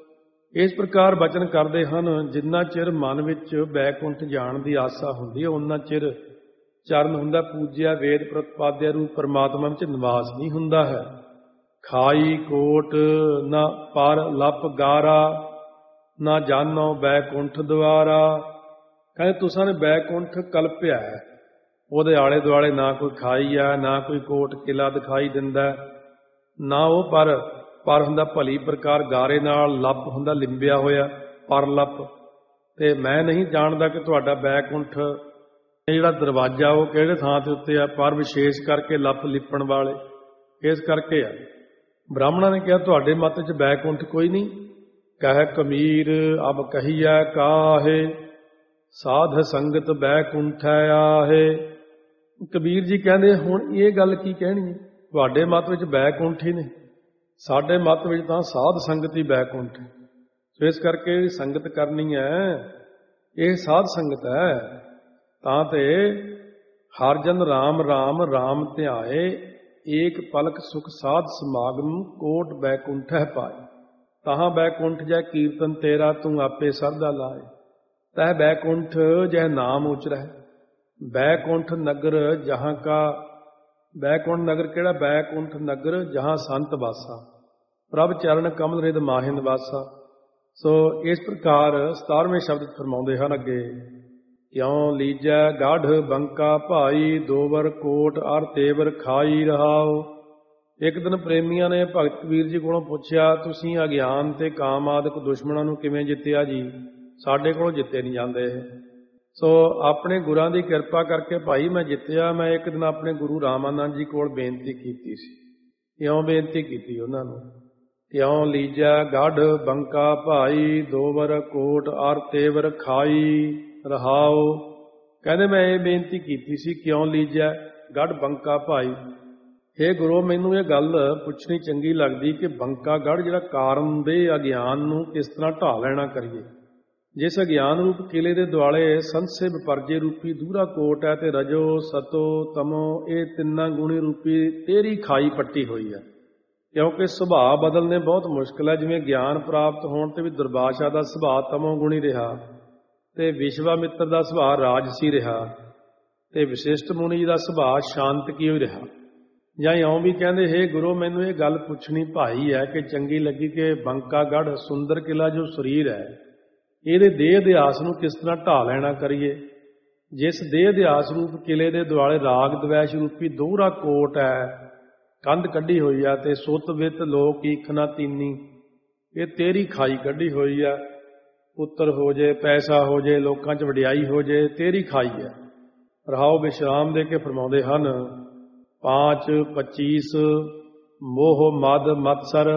ਇਸ ਪ੍ਰਕਾਰ ਬਚਨ ਕਰਦੇ ਹਨ, ਜਿੰਨਾ ਚਿਰ ਮਨ ਵਿੱਚ ਬੈਕੁੰਠ ਜਾਣ ਦੀ ਆਸਾ ਹੁੰਦੀ ਹੈ ਉਹਨਾਂ ਚਿਰ ਚਰਨ ਹੁੰਦਾ ਪੂਜਿਆ ਵੇਦ ਪ੍ਰਤਿਪਾਦਿਆ ਰੂਪ ਪਰਮਾਤਮਾ ਵਿੱਚ ਨਿਵਾਸ ਨਹੀਂ ਹੁੰਦਾ ਹੈ। ਖਾਈ ਕੋਟ ਨਾ ਪਰ ਲੱਪ ਗਾਰਾ, ਨਾ ਜਾਨੋ ਬੈਕੁੰਠ ਦੁਆਰਾ। ਕਹਿੰਦੇ ਤੁਸਾਂ ਨੇ ਬੈਕੁੰਠ ਕਲਪਿਆ ਹੈ, ਉਹਦੇ ਆਲੇ ਦੁਆਲੇ ਨਾ ਕੋਈ ਖਾਈ ਹੈ, ਨਾ ਕੋਈ ਕੋਟ ਕਿਲਾ ਦਿਖਾਈ ਦਿੰਦਾ, ਨਾ ਉਹ ਪਰ ਪਰ ਹੁੰਦਾ ਭਲੀ ਪ੍ਰਕਾਰ ਗਾਰੇ ਨਾਲ, ਲੱਪ ਹੁੰਦਾ ਲਿੰਬਿਆ ਹੋਇਆ ਪਰ ਲੱਪ। ਤੇ ਮੈਂ ਨਹੀਂ ਜਾਣਦਾ ਕਿ ਤੁਹਾਡਾ ਬੈਕੁੰਠ ਜਿਹੜਾ ਦਰਵਾਜ਼ਾ ਉਹ ਕਿਹੜੇ ਥਾਂ ਦੇ ਉੱਤੇ ਆ, ਪਰ ਵਿਸ਼ੇਸ਼ ਕਰਕੇ ਲੱਪ ਲਿਪਣ ਵਾਲੇ ਇਸ ਕਰਕੇ ਆ। ਬ੍ਰਾਹਮਣਾਂ ਨੇ ਕਿਹਾ ਤੁਹਾਡੇ ਮੱਤ 'ਚ ਬੈਕੁੰਠ ਕੋਈ ਨਹੀਂ। ਕਹਿ ਕਮੀਰ ਅਬ ਕਹੀਐ ਕਾਹੇ, ਸਾਧ ਸੰਗਤ ਬੈਕੁੰਠ ਆਹੇ। ਕਬੀਰ ਜੀ ਕਹਿੰਦੇ ਹੁਣ ਇਹ ਗੱਲ ਕੀ ਕਹਿਣੀ ਹੈ, ਤੁਹਾਡੇ ਮੱਤ ਵਿੱਚ ਬੈਕੁੰਠ ਹੀ ਨਹੀਂ, ਸਾਡੇ ਮੱਤ ਵਿੱਚ ਤਾਂ ਸਾਧ ਸੰਗਤ ਹੀ ਬੈਕੁੰਠ ਹੈ। ਸੋ ਇਸ ਕਰਕੇ ਸੰਗਤ ਕਰਨੀ ਹੈ, ਇਹ ਸਾਧ ਸੰਗਤ ਹੈ। ਤਾਂ ਤੇ ਹਰ ਜਨ ਰਾਮ ਰਾਮ ਰਾਮ ਧਿਆਏ, ਏਕ ਪਲਕ ਸੁਖ ਸਾਧ ਸਮਾਗਮ, ਕੋਟ ਬੈਕੁੰਠ ਹੈ ਪਾਏ। ਤਹਾਂ ਬੈਕੁੰਠ ਜੈ ਕੀਰਤਨ ਤੇਰਾ, ਤੂੰ ਆਪੇ ਸਰਦਾ ਲਾਏ। ਤੈ ਬੈਕੁੰਠ ਜੈ ਨਾਮ ਉਚਰੈ, ਬੈਕੁੰਠ ਨਗਰ ਜਹਾਂ ਕਾ। ਬੈਕੁੰਠ ਨਗਰ ਕਿਹੜਾ? ਬੈਕੁੰਠ ਨਗਰ ਜਹਾਂ ਸੰਤ ਵਾਸਾ, ਪ੍ਰਭ ਚਰਨ ਕਮਲ ਰਿਦ ਮਾਹਿ ਨਿਵਾਸਾ। ਸੋ ਇਸ ਪ੍ਰਕਾਰ ਸਤਾਰਵੇਂ ਸ਼ਬਦ ਫਰਮਾਉਂਦੇ ਹਨ ਅੱਗੇ। ਕਿਉਂ ਲੀਜੈ ਗਾਢ ਬੰਕਾ ਭਾਈ, ਦੋਵਰ ਕੋਟ ਅਰ ਤੇਵਰ ਖਾਈ ਰਹਾਓ। ਇੱਕ ਦਿਨ ਪ੍ਰੇਮੀਆਂ ਨੇ ਭਗਤ ਕਬੀਰ ਜੀ ਕੋਲੋਂ ਪੁੱਛਿਆ, ਤੁਸੀਂ ਅਗਿਆਨ ਤੇ ਕਾਮ ਆਦਿਕ ਦੁਸ਼ਮਣਾਂ ਨੂੰ ਕਿਵੇਂ ਜਿੱਤਿਆ ਜੀ? ਸਾਡੇ ਕੋਲੋਂ ਜਿੱਤੇ ਨਹੀਂ ਜਾਂਦੇ। ਸੋ ਆਪਣੇ ਗੁਰਾਂ ਦੀ ਕਿਰਪਾ ਕਰਕੇ ਭਾਈ ਮੈਂ ਜਿੱਤਿਆ। ਮੈਂ ਇੱਕ ਦਿਨ ਆਪਣੇ ਗੁਰੂ ਰਾਮਾਨੰਦ ਜੀ ਕੋਲ ਬੇਨਤੀ ਕੀਤੀ ਸੀ। ਕਿਉਂ ਬੇਨਤੀ ਕੀਤੀ ਉਹਨਾਂ ਨੂੰ? ਕਿਉਂ ਲੀਜੈ ਗਾਢ ਬੰਕਾ ਭਾਈ, ਦੋਵਰ ਕੋਟ ਅਰ ਤੇਵਰ ਖਾਈ ਰਹਾਓ। ਕਹਿੰਦੇ ਮੈਂ ਇਹ ਬੇਨਤੀ ਕੀਤੀ ਸੀ, ਕਿਉਂ ਲੀਜੈ ਗੜ ਬੰਕਾ ਭਾਈ। ਹੇ ਗੁਰੂ, ਮੈਨੂੰ ਇਹ ਗੱਲ ਪੁੱਛਣੀ ਚੰਗੀ ਲੱਗਦੀ ਕਿ ਬੰਕਾ ਗੜ ਜਿਹੜਾ ਕਾਰਨ ਦੇ ਅਗਿਆਨ ਨੂੰ ਕਿਸ ਤਰ੍ਹਾਂ ਢਾਹ ਲੈਣਾ ਕਰੀਏ। ਜਿਸ ਅਗਿਆਨ ਰੂਪ ਕਿਲੇ ਦੇ ਦੁਆਲੇ ਸੰਸੇ ਵਿਪਰਜੇ ਰੂਪੀ ਦੂਰਾ ਕੋਟ ਹੈ ਤੇ ਰਜੋ ਸਤੋ ਤਮੋ ਇਹ ਤਿੰਨਾਂ ਗੁਣੀ ਰੂਪੀ ਤੇਰੀ ਖਾਈ ਪੱਟੀ ਹੋਈ ਹੈ। ਕਿਉਂਕਿ ਸੁਭਾਅ ਬਦਲਨੇ ਬਹੁਤ ਮੁਸ਼ਕਿਲ ਹੈ। ਜਿਵੇਂ ਗਿਆਨ ਪ੍ਰਾਪਤ ਹੋਣ ਤੇ ਵੀ ਦੁਰਵਾਸ਼ਾ ਦਾ ਸੁਭਾਅ ਤਮੋ ਗੁਣੀ ਰਿਹਾ, ਤੇ ਵਿਸ਼ਵਾਮਿੱਤਰ ਦਾ ਸੁਭਾਅ ਰਾਜਸੀ ਰਿਹਾ, ਤੇ ਵਸ਼ਿਸ਼ਟ ਮੁਨੀ ਜੀ ਦਾ ਸੁਭਾਅ ਸ਼ਾਂਤ ਕੀ ਹੋਈ ਰਿਹਾ। ਜਾਂ ਇਉਂ ਵੀ ਕਹਿੰਦੇ, ਹੇ ਗੁਰੂ ਮੈਨੂੰ ਇਹ ਗੱਲ ਪੁੱਛਣੀ ਭਾਈ ਹੈ ਕਿ ਚੰਗੀ ਲੱਗੀ ਕਿ ਬੰਕਾ ਗੜ੍ਹ ਸੁੰਦਰ ਕਿਲਾ ਜੋ ਸਰੀਰ ਹੈ, ਇਹਦੇ ਦੇਹ ਅਧਿਆਸ ਨੂੰ ਕਿਸ ਤਰ੍ਹਾਂ ਢਾਹ ਲੈਣਾ ਕਰੀਏ। ਜਿਸ ਦੇਹ ਅਧਿਆਸ ਰੂਪ ਕਿਲੇ ਦੇ ਦੁਆਲੇ ਰਾਗ ਦਵੈਸ਼ ਰੂਪੀ ਦੋਹਰਾ ਕੋਟ ਹੈ, ਕੰਧ ਕੱਢੀ ਹੋਈ ਆ, ਤੇ ਸੁੱਤ ਵਿੱਤ ਲੋਕ ਈਖਣਾ ਤੀਨੀ, ਇਹ ਤੇਰੀ ਖਾਈ ਕੱਢੀ ਹੋਈ ਆ। ਪੁੱਤਰ ਹੋ ਜੇ, ਪੈਸਾ ਹੋ ਜੇ, ਲੋਕਾਂ 'ਚ ਵਡਿਆਈ ਹੋ ਜੇ, ਤੇਰੀ ਖਾਈ ਹੈ। ਰਹਾਓ ਵਿਸ਼ਰਾਮ ਦੇ ਕੇ ਫਰਮਾਉਂਦੇ ਹਨ, ਪਾਂਚ ਪਚੀਸ ਮੋਹ ਮਦ ਮਤਸਰ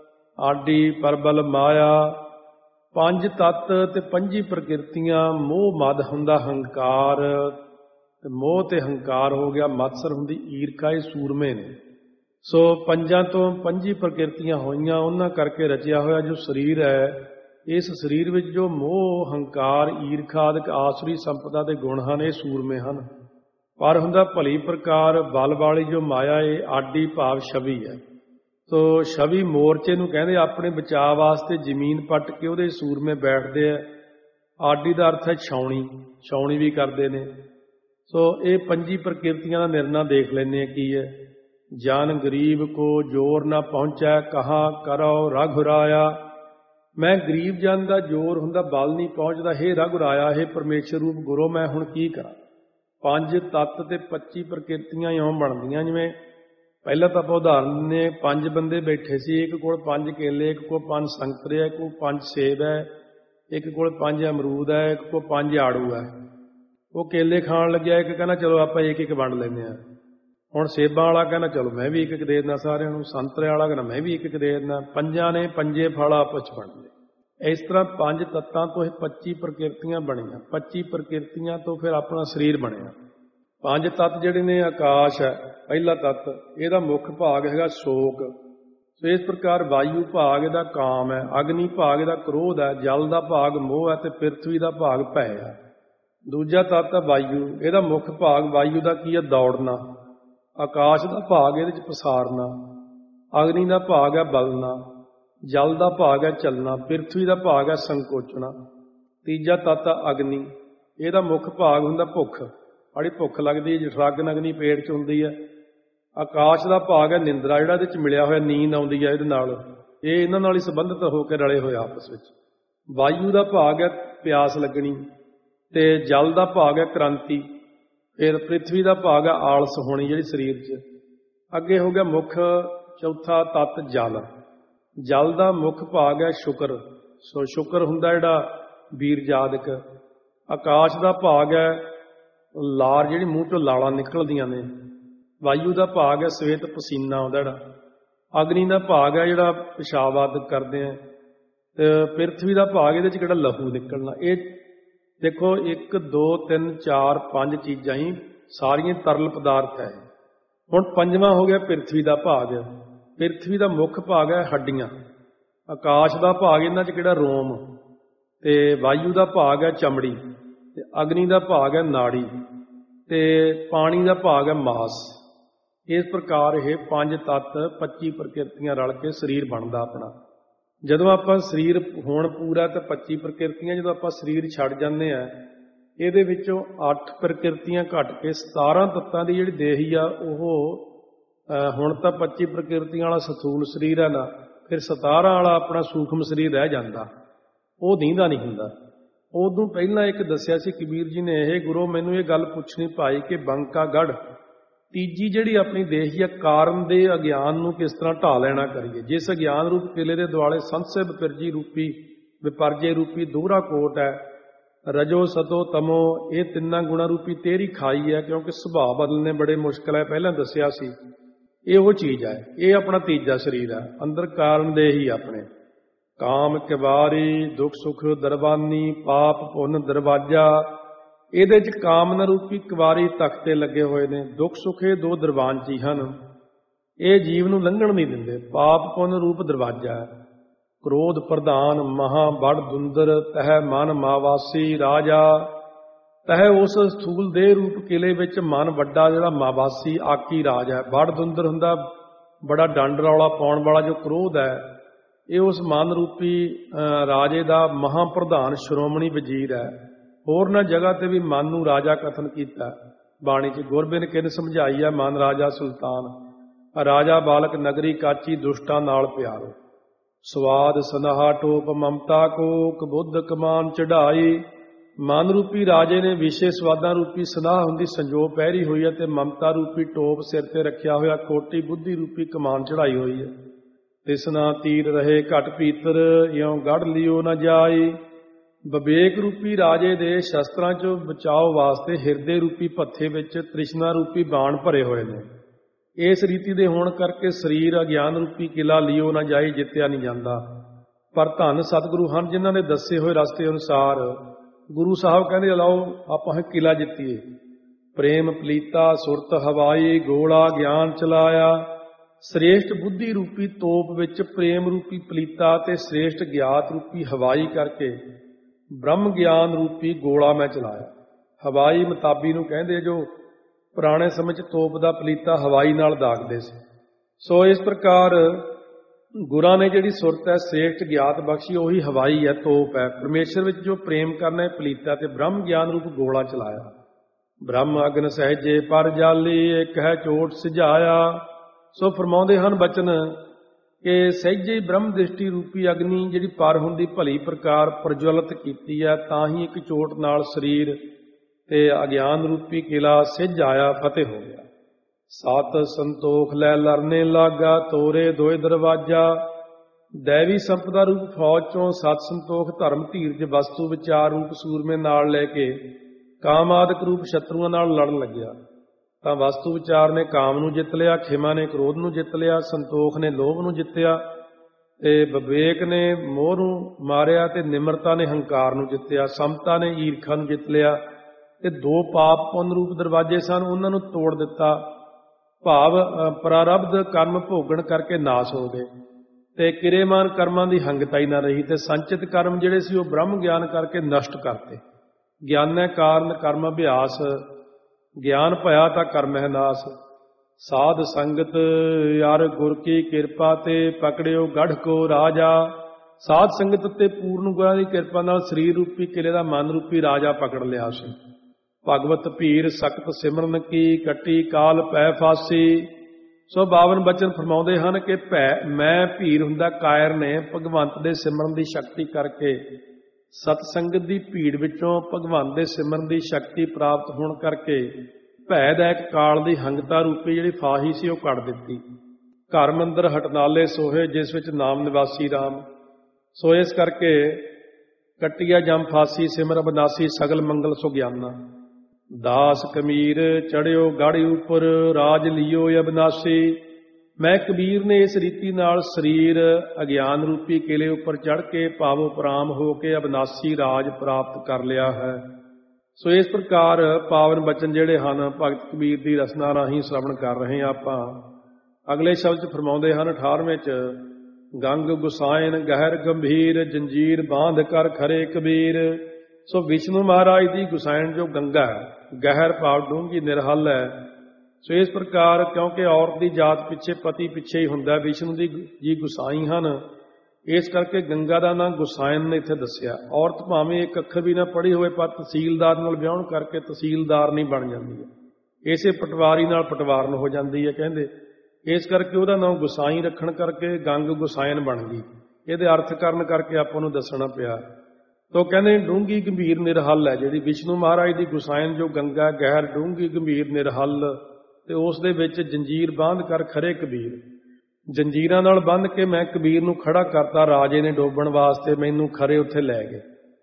ਆਡੀ ਪਰਬਲ ਮਾਇਆ। ਪੰਜ ਤੱਤ ਤੇ ਪੰਜੀ ਪ੍ਰਕਿਰਤੀਆਂ। ਮੋਹ ਮਦ ਹੁੰਦਾ ਹੰਕਾਰ, ਤੇ ਮੋਹ ਤੇ ਹੰਕਾਰ ਹੋ ਗਿਆ ਮਤਸਰ ਹੁੰਦੀ ਈਰਖਾ। ਇਹ ਸੂਰਮੇ ਨੇ। ਸੋ ਪੰਜਾਂ ਤੋਂ ਪੰਜੀ ਪ੍ਰਕਿਰਤੀਆਂ ਹੋਈਆਂ, ਉਹਨਾਂ ਕਰਕੇ ਰਚਿਆ ਹੋਇਆ ਜੋ ਸਰੀਰ ਹੈ, ਇਸ ਸਰੀਰ ਵਿੱਚ ਜੋ ਮੋਹ ਹੰਕਾਰ ਈਰਖਾ ਆਦਿਕ ਆਸੁਰੀ ਸੰਪਦਾ ਦੇ ਗੁਣ ਹਨ, ਇਹ ਸੂਰਮੇ ਹਨ। ਪਰ ਹੁੰਦਾ ਭਲੀ ਪ੍ਰਕਾਰ ਬਲ ਵਾਲੀ ਜੋ ਮਾਇਆ, ਇਹ ਆਡੀ ਭਾਵ ਛਵੀ ਹੈ। ਸੋ ਛਵੀ ਮੋਰਚੇ ਨੂੰ ਕਹਿੰਦੇ, ਆਪਣੇ ਬਚਾਅ ਵਾਸਤੇ ਜ਼ਮੀਨ ਪੱਟ ਕੇ ਉਹਦੇ ਸੂਰਮੇ ਬੈਠਦੇ ਆ। ਆਡੀ ਦਾ ਅਰਥ ਹੈ ਛਾਉਣੀ, ਛਾਉਣੀ ਵੀ ਕਰਦੇ ਨੇ। ਸੋ ਇਹ ਪੰਜੀ ਪ੍ਰਕਿਰਤੀਆਂ ਦਾ ਨਿਰਣਾ ਦੇਖ ਲੈਂਦੇ ਆ ਕੀ ਹੈ। ਜਨ ਗਰੀਬ ਕੋ ਜੋਰ ਨਾ ਪਹੁੰਚੈ, ਕਹਾ ਕਰੋ ਰਘੁਰਾਇਆ। ਮੈਂ ਗਰੀਬ ਜਨ ਦਾ ਜੋਰ ਹੁੰਦਾ, ਬਲ ਨਹੀਂ ਪਹੁੰਚਦਾ। ਹੇ ਰਘੁਰਾਇਆ, ਹੇ ਪਰਮੇਸ਼ਰ ਰੂਪ ਗੁਰੂ, ਮੈਂ ਹੁਣ ਕੀ ਕਰਾਂ। ਪੰਜ ਤੱਤ ਤੇ ਪੱਚੀ ਪ੍ਰਕਿਰਤੀਆਂ ਇਉਂ ਬਣਦੀਆਂ। ਜਿਵੇਂ ਪਹਿਲਾਂ ਤਾਂ ਆਪਾਂ ਉਦਾਹਰਨ ਨੇ, ਪੰਜ ਬੰਦੇ ਬੈਠੇ ਸੀ, ਇੱਕ ਕੋਲ ਪੰਜ ਕੇਲੇ, ਇੱਕ ਕੋਲ ਪੰਜ ਸੰਤਰੇ ਹੈ, ਇੱਕ ਕੋਲ ਪੰਜ ਸੇਬ ਹੈ, ਇੱਕ ਕੋਲ ਪੰਜ ਅਮਰੂਦ ਹੈ, ਇੱਕ ਕੋਲ ਪੰਜ ਆੜੂ ਹੈ। ਉਹ ਕੇਲੇ ਖਾਣ ਲੱਗਿਆ, ਇੱਕ ਕਹਿੰਦਾ ਚਲੋ ਆਪਾਂ ਇੱਕ ਇੱਕ ਵੰਡ ਲੈਂਦੇ ਹਾਂ। ਹੁਣ ਸੇਬਾਂ ਵਾਲਾ ਕਹਿੰਦਾ ਚਲੋ ਮੈਂ ਵੀ ਇੱਕ ਇੱਕ ਦੇ ਦਿੰਦਾ ਸਾਰਿਆਂ ਨੂੰ, ਸੰਤਰੇ ਵਾਲਾ ਕਹਿੰਦਾ ਮੈਂ ਵੀ ਇੱਕ ਇੱਕ ਦੇ ਦਿੰਦਾ। ਪੰਜਾਂ ਨੇ ਪੰਜੇ ਫਲ ਆਪਸ 'ਚ ਬਣਦੇ। ਇਸ ਤਰ੍ਹਾਂ ਪੰਜ ਤੱਤਾਂ ਤੋਂ ਇਹ ਪੱਚੀ ਪ੍ਰਕਿਰਤੀਆਂ ਬਣੀਆਂ। ਪੱਚੀ ਪ੍ਰਕਿਰਤੀਆਂ ਤੋਂ ਫਿਰ ਆਪਣਾ ਸਰੀਰ ਬਣਿਆ। ਪੰਜ ਤੱਤ ਜਿਹੜੇ ਨੇ, ਆਕਾਸ਼ ਹੈ ਪਹਿਲਾ ਤੱਤ, ਇਹਦਾ ਮੁੱਖ ਭਾਗ ਹੈਗਾ ਸ਼ੋਕ। ਸੋ ਇਸ ਪ੍ਰਕਾਰ ਵਾਯੂ ਭਾਗ ਇਹਦਾ ਕਾਮ ਹੈ, ਅਗਨੀ ਭਾਗ ਇਹਦਾ ਕ੍ਰੋਧ ਹੈ, ਜਲ ਦਾ ਭਾਗ ਮੋਹ ਹੈ, ਤੇ ਪਿਰਥਵੀ ਦਾ ਭਾਗ ਭੈ ਹੈ। ਦੂਜਾ ਤੱਤ ਹੈ ਵਾਯੂ, ਇਹਦਾ ਮੁੱਖ ਭਾਗ ਵਾਯੂ ਦਾ ਕੀ ਹੈ? ਦੌੜਨਾ। ਆਕਾਸ਼ ਦਾ ਭਾਗ ਇਹਦੇ 'ਚ ਪਸਾਰਨਾ। ਅਗਨੀ ਦਾ ਭਾਗ ਹੈ ਬਲਣਾ। ਜਲ ਦਾ ਭਾਗ ਹੈ ਚੱਲਣਾ। ਪਿਰਥਵੀ ਦਾ ਭਾਗ ਹੈ ਸੰਕੋਚਣਾ। ਤੀਜਾ ਤੱਤ ਹੈ ਅਗਨੀ, ਇਹਦਾ ਮੁੱਖ ਭਾਗ ਹੁੰਦਾ ਭੁੱਖ, ਬੜੀ ਭੁੱਖ ਲੱਗਦੀ ਹੈ, ਜਠਰਾਗਨ ਅਗਨੀ ਪੇਟ 'ਚ ਹੁੰਦੀ ਹੈ। ਆਕਾਸ਼ ਦਾ ਭਾਗ ਹੈ ਨਿੰਦਰਾ, ਜਿਹੜਾ ਇਹਦੇ 'ਚ ਮਿਲਿਆ ਹੋਇਆ, ਨੀਂਦ ਆਉਂਦੀ ਹੈ ਇਹਦੇ ਨਾਲ, ਇਹ ਇਹਨਾਂ ਨਾਲ ਹੀ ਸੰਬੰਧਿਤ ਹੋ ਕੇ ਰਲੇ ਹੋਏ ਆਪਸ ਵਿੱਚ। ਵਾਯੂ ਦਾ ਭਾਗ ਹੈ ਪਿਆਸ ਲੱਗਣੀ, ਤੇ ਜਲ ਦਾ ਭਾਗ ਹੈ ਕ੍ਰਾਂਤੀ। ਫਿਰ ਪ੍ਰਿਥਵੀ ਦਾ ਭਾਗ ਹੈ ਆਲਸ ਹੋਣੀ ਜਿਹੜੀ ਸਰੀਰ 'ਚ। ਅੱਗੇ ਹੋ ਗਿਆ ਮੁੱਖ ਚੌਥਾ ਤੱਤ ਜਲ। ਜਲ ਦਾ ਮੁੱਖ ਭਾਗ ਹੈ ਸ਼ੁਕਰ। ਸੋ ਸ਼ੁਕਰ ਹੁੰਦਾ ਜਿਹੜਾ ਵੀਰ ਜਾਦਕ। ਆਕਾਸ਼ ਦਾ ਭਾਗ ਹੈ ਲਾਰ, ਜਿਹੜੀ ਮੂੰਹ 'ਚੋਂ ਲਾਲਾਂ ਨਿਕਲਦੀਆਂ ਨੇ। ਵਾਯੂ ਦਾ ਭਾਗ ਹੈ ਸਵੇਤ, ਪਸੀਨਾ ਆਉਂਦਾ ਜਿਹੜਾ। ਅਗਨੀ ਦਾ ਭਾਗ ਹੈ ਜਿਹੜਾ ਪਿਸ਼ਾਬ ਆਦਿ ਕਰਦੇ ਆ। ਤੇ ਪਿਰਥਵੀ ਦਾ ਭਾਗ ਇਹਦੇ 'ਚ ਕਿਹੜਾ ਲਹੂ ਨਿਕਲਣਾ। ਇਹ ਦੇਖੋ ਇੱਕ ਦੋ ਤਿੰਨ ਚਾਰ ਪੰਜ ਚੀਜ਼ਾਂ ਹੀ ਸਾਰੀਆਂ ਤਰਲ ਪਦਾਰਥ ਹੈ। ਹੁਣ ਪੰਜਵਾਂ ਹੋ ਗਿਆ ਪਿਰਥਵੀ ਦਾ ਭਾਗ। ਪਿਰਥਵੀ ਦਾ ਮੁੱਖ ਭਾਗ ਹੈ ਹੱਡੀਆਂ। ਆਕਾਸ਼ ਦਾ ਭਾਗ ਇਹਨਾਂ 'ਚ ਕਿਹੜਾ ਰੋਮ, ਤੇ ਵਾਯੂ ਦਾ ਭਾਗ ਹੈ ਚਮੜੀ, ਤੇ ਅਗਨੀ ਦਾ ਭਾਗ ਹੈ ਨਾੜੀ, ਤੇ ਪਾਣੀ ਦਾ ਭਾਗ ਹੈ ਮਾਸ। ਇਸ ਪ੍ਰਕਾਰ ਇਹ ਪੰਜ ਤੱਤ ਪੱਚੀ ਪ੍ਰਕਿਰਤੀਆਂ ਰਲ ਕੇ ਸਰੀਰ ਬਣਦਾ ਆਪਣਾ। ਜਦੋਂ ਆਪਾਂ ਸਰੀਰ ਹੋਣ ਪੂਰਾ ਤਾਂ ਪੱਚੀ ਪ੍ਰਕਿਰਤੀਆਂ, ਜਦੋਂ ਆਪਾਂ ਸਰੀਰ ਛੱਡ ਜਾਂਦੇ ਆ ਇਹਦੇ ਵਿੱਚੋਂ ਅੱਠ ਪ੍ਰਕਿਰਤੀਆਂ ਘਟ ਕੇ ਸਤਾਰਾਂ ਤੱਤਾਂ ਦੀ ਜਿਹੜੀ ਦੇਹੀ ਆ ਉਹ ਹੁਣ ਤਾਂ ਪੱਚੀ ਪ੍ਰਕਿਰਤੀਆਂ ਵਾਲਾ ਸਥੂਲ ਸਰੀਰ ਹੈ ਨਾ, ਫਿਰ ਸਤਾਰਾਂ ਵਾਲਾ ਆਪਣਾ ਸੂਖਮ ਸਰੀਰ ਰਹਿ ਜਾਂਦਾ, ਉਹ ਦੀਂਦਾ ਨਹੀਂ ਹੁੰਦਾ। ਉਦੋਂ ਪਹਿਲਾਂ ਇੱਕ ਦੱਸਿਆ ਸੀ ਕਬੀਰ ਜੀ ਨੇ, ਇਹ ਗੁਰੂ ਮੈਨੂੰ ਇਹ ਗੱਲ ਪੁੱਛਣੀ ਭਾਈ ਕਿ ਬੰਕਾ ਗੜ੍ਹ ਤੀਜੀ ਜਿਹੜੀ ਆਪਣੀ ਦੇਹੀ ਆ, ਕਾਰਨ ਦੇ ਅਗਿਆਨ ਨੂੰ ਕਿਸ ਤਰ੍ਹਾਂ ਢਾਹ ਲੈਣਾ ਕਰੀਏ। ਜਿਸ ਅਗਿਆਨ ਰੂਪ ਕਿਲੇ ਦੇ ਦੁਆਲੇ ਸੰਸੇ ਵਿਪਰਜੀ ਰੂਪੀ ਵਿਪਰਜੇ ਰੂਪੀ ਦੋਹਰਾ ਕੋਟ ਹੈ, ਰਜੋ ਸਤੋ ਤਮੋ, ਇਹ ਤਿੰਨਾਂ ਗੁਣਾ ਰੂਪੀ ਤੇਰੀ ਖਾਈ ਹੈ, ਕਿਉਂਕਿ ਸੁਭਾਅ ਬਦਲਣੇ ਬੜੇ ਮੁਸ਼ਕਿਲ ਹੈ, ਪਹਿਲਾਂ ਦੱਸਿਆ ਸੀ। ਇਹ ਉਹ ਚੀਜ਼ ਹੈ, ਇਹ ਆਪਣਾ ਤੀਜਾ ਸਰੀਰ ਹੈ। ਅੰਦਰ ਕਾਰਨ ਦੇ ਹੀ ਆਪਣੇ ਕਾਮ ਕਿਵਾਰੀ, ਦੁੱਖ ਸੁੱਖ ਦਰਬਾਨੀ, ਪਾਪ ਪੁੰਨ ਦਰਵਾਜਾ। ਇਹਦੇ 'ਚ ਕਾਮਨਾ ਰੂਪੀ ਕਿਵਾਰੀ ਤਖਤੇ ਲੱਗੇ ਹੋਏ ਨੇ, ਦੁੱਖ ਸੁੱਖ ਇਹ ਦੋ ਦਰਵਾਜ਼ੇ ਹਨ, ਇਹ ਜੀਵ ਨੂੰ ਲੰਘਣ ਨਹੀਂ ਦਿੰਦੇ। ਪਾਪ ਪੁੰਨ ਰੂਪ ਦਰਵਾਜਾ ਹੈ। ਕ੍ਰੋਧ ਪ੍ਰਧਾਨ ਮਹਾ ਬੜ ਦੁੰਦਰ, ਤਹਿ ਮਨ ਮਾਵਾਸੀ ਰਾਜਾ। ਤਹਿ ਉਸ ਸਥੂਲ ਦੇਹ ਰੂਪ ਕਿਲੇ ਵਿੱਚ ਮਨ ਵੱਡਾ ਜਿਹੜਾ ਮਾਵਾਸੀ ਆਕੀ ਰਾਜ ਹੈ। ਬੜ ਦੁੰਦਰ ਹੁੰਦਾ ਬੜਾ ਡੰਡ ਰੌਲਾ ਪਾਉਣ ਵਾਲਾ ਜੋ ਕ੍ਰੋਧ ਹੈ, ਇਹ ਉਸ ਮਨ ਰੂਪੀ ਰਾਜੇ ਦਾ ਮਹਾ ਪ੍ਰਧਾਨ ਸ਼੍ਰੋਮਣੀ ਵਜ਼ੀਰ ਹੈ। ਹੋਰਨਾਂ ਜਗ੍ਹਾ ਤੇ ਵੀ ਮਨ ਨੂੰ ਰਾਜਾ ਕਥਨ ਕੀਤਾ ਬਾਣੀ 'ਚ। ਗੁਰਬਿਨ ਕਿਨ ਸਮਝਾਈ ਹੈ ਮਨ ਰਾਜਾ ਸੁਲਤਾਨ, ਰਾਜਾ ਬਾਲਕ ਨਗਰੀ ਕਾਚੀ ਦੁਸ਼ਟਾਂ ਨਾਲ ਪਿਆਰੋ। ਸਵਾਦ ਸਨਹਾ ਟੋਪ ਮਮਤਾ ਕੋ, ਕਬੁੱਧ ਕਮਾਨ ਚੜਾਈ। ਮਨ ਰੂਪੀ ਰਾਜੇ ਨੇ ਵਿਸ਼ੇ ਸਵਾਦਾਂ ਰੂਪੀ ਸਨਾਹ ਹੁੰਦੀ ਸੰਜੋ ਪਹਿਰੀ ਹੋਈ ਹੈ, ਤੇ ਮਮਤਾ ਰੂਪੀ ਟੋਪ ਸਿਰ ਤੇ ਰੱਖਿਆ ਹੋਇਆ, ਕੋਟੀ ਬੁੱਧੀ ਰੂਪੀ ਕਮਾਨ ਚੜਾਈ ਹੋਈ ਹੈ। ਤਿਸਨਾ ਤੀਰ ਰਹੇ ਘਟ ਭੀਤਰ, ਇਉਂ ਗੜ ਲਿਓ ਨਾ ਜਾਈ। ਵਿਵੇਕ ਰੂਪੀ ਰਾਜੇ ਦੇ ਸ਼ਸਤਰਾਂ 'ਚੋਂ ਬਚਾਓ ਵਾਸਤੇ ਹਿਰਦੇ ਰੂਪੀ ਭੱਥੇ ਵਿੱਚ ਤ੍ਰਿਸ਼ਨਾ ਰੂਪੀ ਬਾਣ ਭਰੇ ਹੋਏ ਨੇ। ਇਸ ਰੀਤੀ ਦੇ ਹੋਣ ਕਰਕੇ ਸਰੀਰ ਅਗਿਆਨ ਰੂਪੀ ਕਿਲਾ ਲਿਓ ਨਾ ਜਾਈ, ਜਿੱਤਿਆ ਨਹੀਂ ਜਾਂਦਾ। ਪਰ ਧੰਨ ਸਤਿਗੁਰੂ ਹਨ ਜਿਨ੍ਹਾਂ ਨੇ ਦੱਸੇ ਹੋਏ ਰਸਤੇ ਅਨੁਸਾਰ ਗੁਰੂ ਸਾਹਿਬ ਕਹਿੰਦੇ ਲਾਓ ਆਪਾਂ ਇਹ ਕਿਲਾ ਜਿੱਤੀਏ। ਪ੍ਰੇਮ ਪਲੀਤਾ ਸੁਰਤ ਹਵਾਈ, ਗੋਲਾ ਗਿਆਨ ਚਲਾਇਆ। ਸ੍ਰੇਸ਼ਟ ਬੁੱਧੀ ਰੂਪੀ ਤੋਪ ਵਿੱਚ ਪ੍ਰੇਮ ਰੂਪੀ ਪਲੀਤਾ ਤੇ ਸ੍ਰੇਸ਼ਟ ਗਿਆਤ ਰੂਪੀ ਹਵਾਈ ਕਰਕੇ ਬ੍ਰਹਮ ਗਿਆਨ ਰੂਪੀ ਗੋਲਾ ਮੈਂ ਚਲਾਇਆ। ਹਵਾਈ ਮਤਾਬੀ ਨੂੰ ਕਹਿੰਦੇ, ਜੋ ਪੁਰਾਣੇ ਸਮੇਂ 'ਚ ਤੋਪ ਦਾ ਪਲੀਤਾ ਹਵਾਈ ਨਾਲ ਦਾਗਦੇ ਸੀ। ਸੋ ਇਸ ਪ੍ਰਕਾਰ ਗੁਰਾਂ ਨੇ ਜਿਹੜੀ ਸੁਰਤ ਹੈ ਸ੍ਰੇਸ਼ਟ ਗਿਆਤ ਬਖਸ਼ੀ, ਉਹੀ ਹਵਾਈ ਹੈ, ਤੋਪ ਹੈ। ਪਰਮੇਸ਼ਰ ਵਿੱਚ ਜੋ ਪ੍ਰੇਮ ਕਰਨਾ ਹੈ ਪਲੀਤਾ, ਤੇ ਬ੍ਰਹਮ ਗਿਆਨ ਰੂਪ ਗੋਲਾ ਚਲਾਇਆ। ਬ੍ਰਹਮ ਅਗਨ ਸਹਿਜੇ ਪਰ ਜਾਲੀ, ਇੱਕ ਹੈ ਚੋਟ ਸਿਝਾਇਆ। ਸੋ ਫਰਮਾਉਂਦੇ ਹਨ ਬਚਨ ਕਿ ਸਹਿਜੇ ਬ੍ਰਹਮ ਦ੍ਰਿਸ਼ਟੀ ਰੂਪੀ ਅਗਨੀ ਜਿਹੜੀ ਪਰ ਹੁੰਦੀ ਭਲੀ ਪ੍ਰਕਾਰ ਪ੍ਰਜਵਲਿਤ ਕੀਤੀ ਹੈ, ਤਾਂ ਹੀ ਇੱਕ ਚੋਟ ਨਾਲ ਸਰੀਰ ਤੇ ਅਗਿਆਨ ਰੂਪੀ ਕਿਲਾ ਸਿੱਝ ਆਇਆ, ਫਤਿਹ ਹੋ ਗਿਆ। ਸਤ ਸੰਤੋਖ ਲੈ ਲਰਨੇ ਲਾਗਾ, ਤੋਰੇ ਦੋਏ ਦਰਵਾਜਾ। ਦੈਵੀ ਸੰਪਦਾ ਰੂਪ ਫੌਜ ਚੋਂ ਸਤ ਸੰਤੋਖ ਧਰਮ ਧੀਰਜ ਵਸਤੂ ਵਿਚਾਰ ਰੂਪ ਸੂਰਮੇ ਨਾਲ ਲੈ ਕੇ ਕਾਮ ਆਦਿਕ ਰੂਪ ਸ਼ਤਰੂਆਂ ਨਾਲ ਲੜਨ ਲੱਗਿਆ। ਤਾਂ ਵਸਤੂ ਵਿਚਾਰ ਨੇ ਕਾਮ ਨੂੰ ਜਿੱਤ ਲਿਆ, ਖਿਮਾ ਨੇ ਕ੍ਰੋਧ ਨੂੰ ਜਿੱਤ ਲਿਆ, ਸੰਤੋਖ ਨੇ ਲੋਭ ਨੂੰ ਜਿੱਤਿਆ, ਤੇ ਵਿਵੇਕ ਨੇ ਮੋਹ ਨੂੰ ਮਾਰਿਆ, ਤੇ ਨਿਮਰਤਾ ਨੇ ਹੰਕਾਰ ਨੂੰ ਜਿੱਤਿਆ, ਸਮਤਾ ਨੇ ਈਰਖਾ ਨੂੰ ਜਿੱਤ ਲਿਆ। ਤੇ ਦੋ ਪਾਪ ਪੁੰਨ ਰੂਪ ਦਰਵਾਜੇ ਸਨ, ਉਹਨਾਂ ਨੂੰ ਤੋੜ ਦਿੱਤਾ। ਭਾਵ ਪ੍ਰਾਰਬਧ ਕਰਮ ਭੋਗਣ ਕਰਕੇ ਨਾਸ ਹੋ ਗਏ, ਤੇ ਕਿਰੇਮਾਨ ਕਰਮਾਂ ਦੀ ਹੰਗਤਾਈ ਨਾ ਰਹੀ, ਤੇ ਸੰਚਿਤ ਕਰਮ ਜਿਹੜੇ ਸੀ ਉਹ ਬ੍ਰਹਮ ਗਿਆਨ ਕਰਕੇ ਨਸ਼ਟ ਕਰਤੇ। ਗਿਆਨੈ ਕਾਰਨ ਕਰਮ ਅਭਿਆਸ, ਗਿਆਨ ਭਇਆ ਤਾਂ ਕਰਮ ਹੈ ਨਾਸ। ਸਾਧ ਸੰਗਤ ਯਾਰ ਗੁਰ ਕੀ ਕਿਰਪਾ ਤੇ ਪਕੜਿਓ ਗੜ੍ਹ ਕੋ ਰਾਜਾ। ਸਾਧ ਸੰਗਤ ਤੇ ਪੂਰਨ ਗੁਰਾਂ ਦੀ ਕਿਰਪਾ ਨਾਲ ਸਰੀਰ ਰੂਪੀ ਕਿਲੇ ਦਾ ਮਨ ਰੂਪੀ ਰਾਜਾ ਪਕੜ ਲਿਆ ਸੀ। ਭਗਵਤ ਭੀਰ ਸਖਤ ਸਿਮਰਨ ਕੀ ਕੱਟੀ ਕਾਲ ਪੈ ਫਾਸੀ। ਸੋ ਬਾਵਨ ਬਚਨ ਫਰਮਾਉਂਦੇ ਹਨ ਕਿ ਭੈ ਮੈਂ ਭੀਰ ਹੁੰਦਾ ਕਾਇਰ ਨੇ ਭਗਵੰਤ ਦੇ ਸਿਮਰਨ ਦੀ ਸ਼ਕਤੀ ਕਰਕੇ, ਸਤਸੰਗਤ ਦੀ ਭੀੜ ਵਿੱਚੋਂ ਭਗਵਾਨ ਦੇ ਸਿਮਰਨ ਦੀ ਸ਼ਕਤੀ ਪ੍ਰਾਪਤ ਹੋਣ ਕਰਕੇ ਭੈ ਦਾ ਇੱਕ ਕਾਲ ਦੀ ਹੰਗਤਾ ਰੂਪੀ ਜਿਹੜੀ ਫਾਹੀ ਸੀ ਉਹ ਕੱਢ ਦਿੱਤੀ। ਘਰ ਮੰਦਰ ਹਟਨਾਲੇ ਸੋਹੇ ਜਿਸ ਵਿੱਚ ਨਾਮ ਨਿਵਾਸੀ ਰਾਮ। ਸੋ ਇਸ ਕਰਕੇ ਕੱਟਿਆ ਜਮ ਫਾਸੀ ਸਿਮਰ ਅਬਨਾਸੀ ਸਗਲ ਮੰਗਲ ਸੁਗਿਆਨਾ। ਦਾਸ ਕਮੀਰ ਚੜਿਓ ਗਾੜੀ ਉੱਪਰ ਰਾਜ ਲਿਓ ਅਬਨਾਸੀ। ਮੈਂ ਕਬੀਰ ਨੇ ਇਸ ਰੀਤੀ ਨਾਲ ਸਰੀਰ ਅਗਿਆਨ ਰੂਪੀ ਕਿਲੇ ਉੱਪਰ ਚੜ੍ਹ ਕੇ ਭਾਵ ਉਪਰਾਮ ਹੋ ਕੇ ਅਬਨਾਸੀ ਰਾਜ ਪ੍ਰਾਪਤ ਕਰ ਲਿਆ ਹੈ। ਸੋ ਇਸ ਪ੍ਰਕਾਰ ਪਾਵਨ ਬਚਨ ਜਿਹੜੇ ਹਨ ਭਗਤ ਕਬੀਰ ਦੀ ਰਸਨਾ ਰਾਹੀਂ ਸ਼ਰਵਣ ਕਰ ਰਹੇ ਹਾਂ ਆਪਾਂ। ਅਗਲੇ ਸ਼ਬਦ 'ਚ ਫਰਮਾਉਂਦੇ ਹਨ ਅਠਾਰਵੇਂ 'ਚ, ਗੰਗ ਗੁਸਾਇਨ ਗਹਿਰ ਗੰਭੀਰ ਜੰਜੀਰ ਬਾਂਧ ਕਰ ਖਰੇ ਕਬੀਰ। ਸੋ ਵਿਸ਼ਨੂੰ ਮਹਾਰਾਜ ਦੀ ਗੁਸਾਇਨ ਜੋ ਗੰਗਾ ਹੈ, ਗਹਿਰ ਭਾਵ ਡੂੰਘੀ ਨਿਰਹਲ ਹੈ। ਸੋ ਇਸ ਪ੍ਰਕਾਰ ਕਿਉਂਕਿ ਔਰਤ ਦੀ ਜਾਤ ਪਿੱਛੇ ਪਤੀ ਪਿੱਛੇ ਹੀ ਹੁੰਦਾ, ਵਿਸ਼ਨੂੰ ਦੀ ਜੀ ਗੁਸਾਈ ਹਨ, ਇਸ ਕਰਕੇ ਗੰਗਾ ਦਾ ਨਾਂ ਗੁਸਾਇਨ ਨੇ ਇੱਥੇ ਦੱਸਿਆ। ਔਰਤ ਭਾਵੇਂ ਇੱਕ ਅੱਖਰ ਵੀ ਨਾ ਪੜ੍ਹੀ ਹੋਵੇ ਪਰ ਤਹਿਸੀਲਦਾਰ ਨਾਲ ਵਿਆਹਣ ਕਰਕੇ ਤਹਿਸੀਲਦਾਰ ਨਹੀਂ ਬਣ ਜਾਂਦੀ ਹੈ, ਇਸੇ ਪਟਵਾਰੀ ਨਾਲ ਪਟਵਾਰਨ ਹੋ ਜਾਂਦੀ ਹੈ ਕਹਿੰਦੇ। ਇਸ ਕਰਕੇ ਉਹਦਾ ਨਾਮ ਗੁਸਾਈ ਰੱਖਣ ਕਰਕੇ ਗੰਗ ਗੁਸਾਇਨ ਬਣ ਗਈ। ਇਹਦੇ ਅਰਥ ਕਰਨ ਕਰਕੇ ਆਪਾਂ ਨੂੰ ਦੱਸਣਾ ਪਿਆ। ਤੋ ਕਹਿੰਦੇ ਡੂੰਘੀ ਗੰਭੀਰ ਨਿਰਹਲ ਹੈ ਜਿਹੜੀ ਵਿਸ਼ਨੂੰ ਮਹਾਰਾਜ ਦੀ ਗੁਸਾਇਨ ਜੋ ਗੰਗਾ ਗਹਿਰ ਡੂੰਘੀ ਗੰਭੀਰ ਨਿਰਹਲ, ਤੇ ਉਸ ਦੇ ਵਿੱਚ ਜੰਜੀਰ ਬਾਂਧ ਕਰ ਖਰੇ ਕਬੀਰ। ਜੰਜੀਰਾਂ ਨਾਲ ਬੰਨ੍ਹ ਕੇ ਮੈਂ ਕਬੀਰ ਨੂੰ ਖੜਾ ਕਰਤਾ, ਰਾਜੇ ਨੇ ਡੋਬਣ ਵਾਸਤੇ ਮੈਨੂੰ ਖਰੇ ਉੱਥੇ ਲੈ ਗਏ।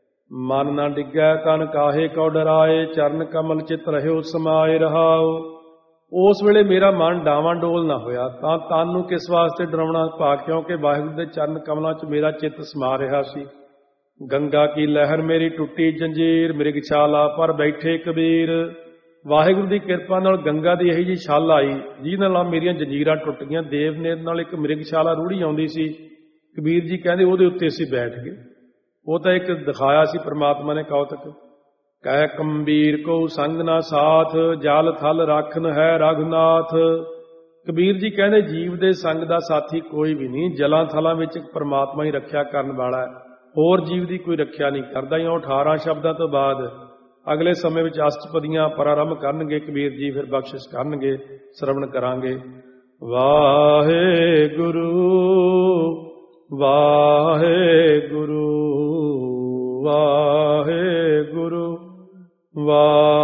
ਮਨ ਨਾ ਡਿੱਗੈ ਤਨ ਕਾਹੇ ਕਉ ਡਰਾਏ, ਚਰਨ ਕਮਲ ਚਿਤ ਰਹਿਓ ਸਮਾਏ ਰਹਾਓ। ਉਸ ਵੇਲੇ ਮੇਰਾ ਮਨ ਡਾਵਾਂ ਡੋਲ ਨਾ ਹੋਇਆ, ਤਾਂ ਤਨ ਨੂੰ ਕਿਸ ਵਾਸਤੇ ਡਰਾਉਣਾ ਭਾ, ਕਿਉਂਕਿ ਵਾਹਿਗੁਰੂ ਦੇ ਚਰਨ ਕਮਲਾਂ 'ਚ ਮੇਰਾ ਚਿੱਤ ਸਮਾ ਰਿਹਾ ਸੀ। ਗੰਗਾ ਕੀ ਲਹਿਰ ਮੇਰੀ ਟੁੱਟੀ ਜੰਜੀਰ, ਮ੍ਰਿਗਸ਼ਾਲਾ ਪਰ ਬੈਠੇ ਕਬੀਰ। ਵਾਹਿਗੁਰੂ ਦੀ ਕਿਰਪਾ ਨਾਲ ਗੰਗਾ ਦੀ ਇਹੀ ਜਿਹੀ ਛੱਲ ਆਈ ਜਿਹਦੇ ਨਾਲ ਮੇਰੀਆਂ ਜੰਜੀਰਾਂ ਟੁੱਟ ਗਈਆਂ। ਦੇਵਨੇਤ ਨਾਲ ਇੱਕ ਮ੍ਰਿਗਸ਼ਾਲਾ ਰੂੜੀ ਆਉਂਦੀ ਸੀ, ਕਬੀਰ ਜੀ ਕਹਿੰਦੇ ਉਹਦੇ ਉੱਤੇ ਅਸੀਂ ਬੈਠ ਗਏ। ਉਹ ਤਾਂ ਇੱਕ ਦਿਖਾਇਆ ਸੀ ਪਰਮਾਤਮਾ ਨੇ ਕੌਤਕ। ਕਹਿ ਕੰਬੀਰ ਕੋ ਸੰਗ ਨਾ ਸਾਥ, ਜਲ ਥਲ ਰਾਖਨ ਹੈ ਰਘੁਨਾਥ। ਕਬੀਰ ਜੀ ਕਹਿੰਦੇ ਜੀਵ ਦੇ ਸੰਗ ਦਾ ਸਾਥੀ ਕੋਈ ਵੀ ਨਹੀਂ, ਜਲਾਂ ਥਲਾਂ ਵਿੱਚ ਇੱਕ ਪਰਮਾਤਮਾ ਹੀ ਰੱਖਿਆ ਕਰਨ ਵਾਲਾ ਹੈ, ਹੋਰ ਜੀਵ ਦੀ ਕੋਈ ਰੱਖਿਆ ਨਹੀਂ ਕਰਦਾ। ਉਹ ਅਠਾਰਾਂ ਸ਼ਬਦਾਂ ਤੋਂ ਬਾਅਦ ਅਗਲੇ ਸਮੇਂ ਵਿੱਚ ਅਸ਼ਟਪਦੀਆਂ ਪ੍ਰਾਰੰਭ ਕਰਨਗੇ ਕਬੀਰ ਜੀ, ਫਿਰ ਬਖਸ਼ਿਸ਼ ਕਰਨਗੇ, ਸ਼ਰਵਣ ਕਰਾਂਗੇ। ਵਾਹਿਗੁਰੂ ਵਾਹਿਗੁਰੂ ਵਾਹਿਗੁਰੂ ਵਾਹਿਗੁਰੂ।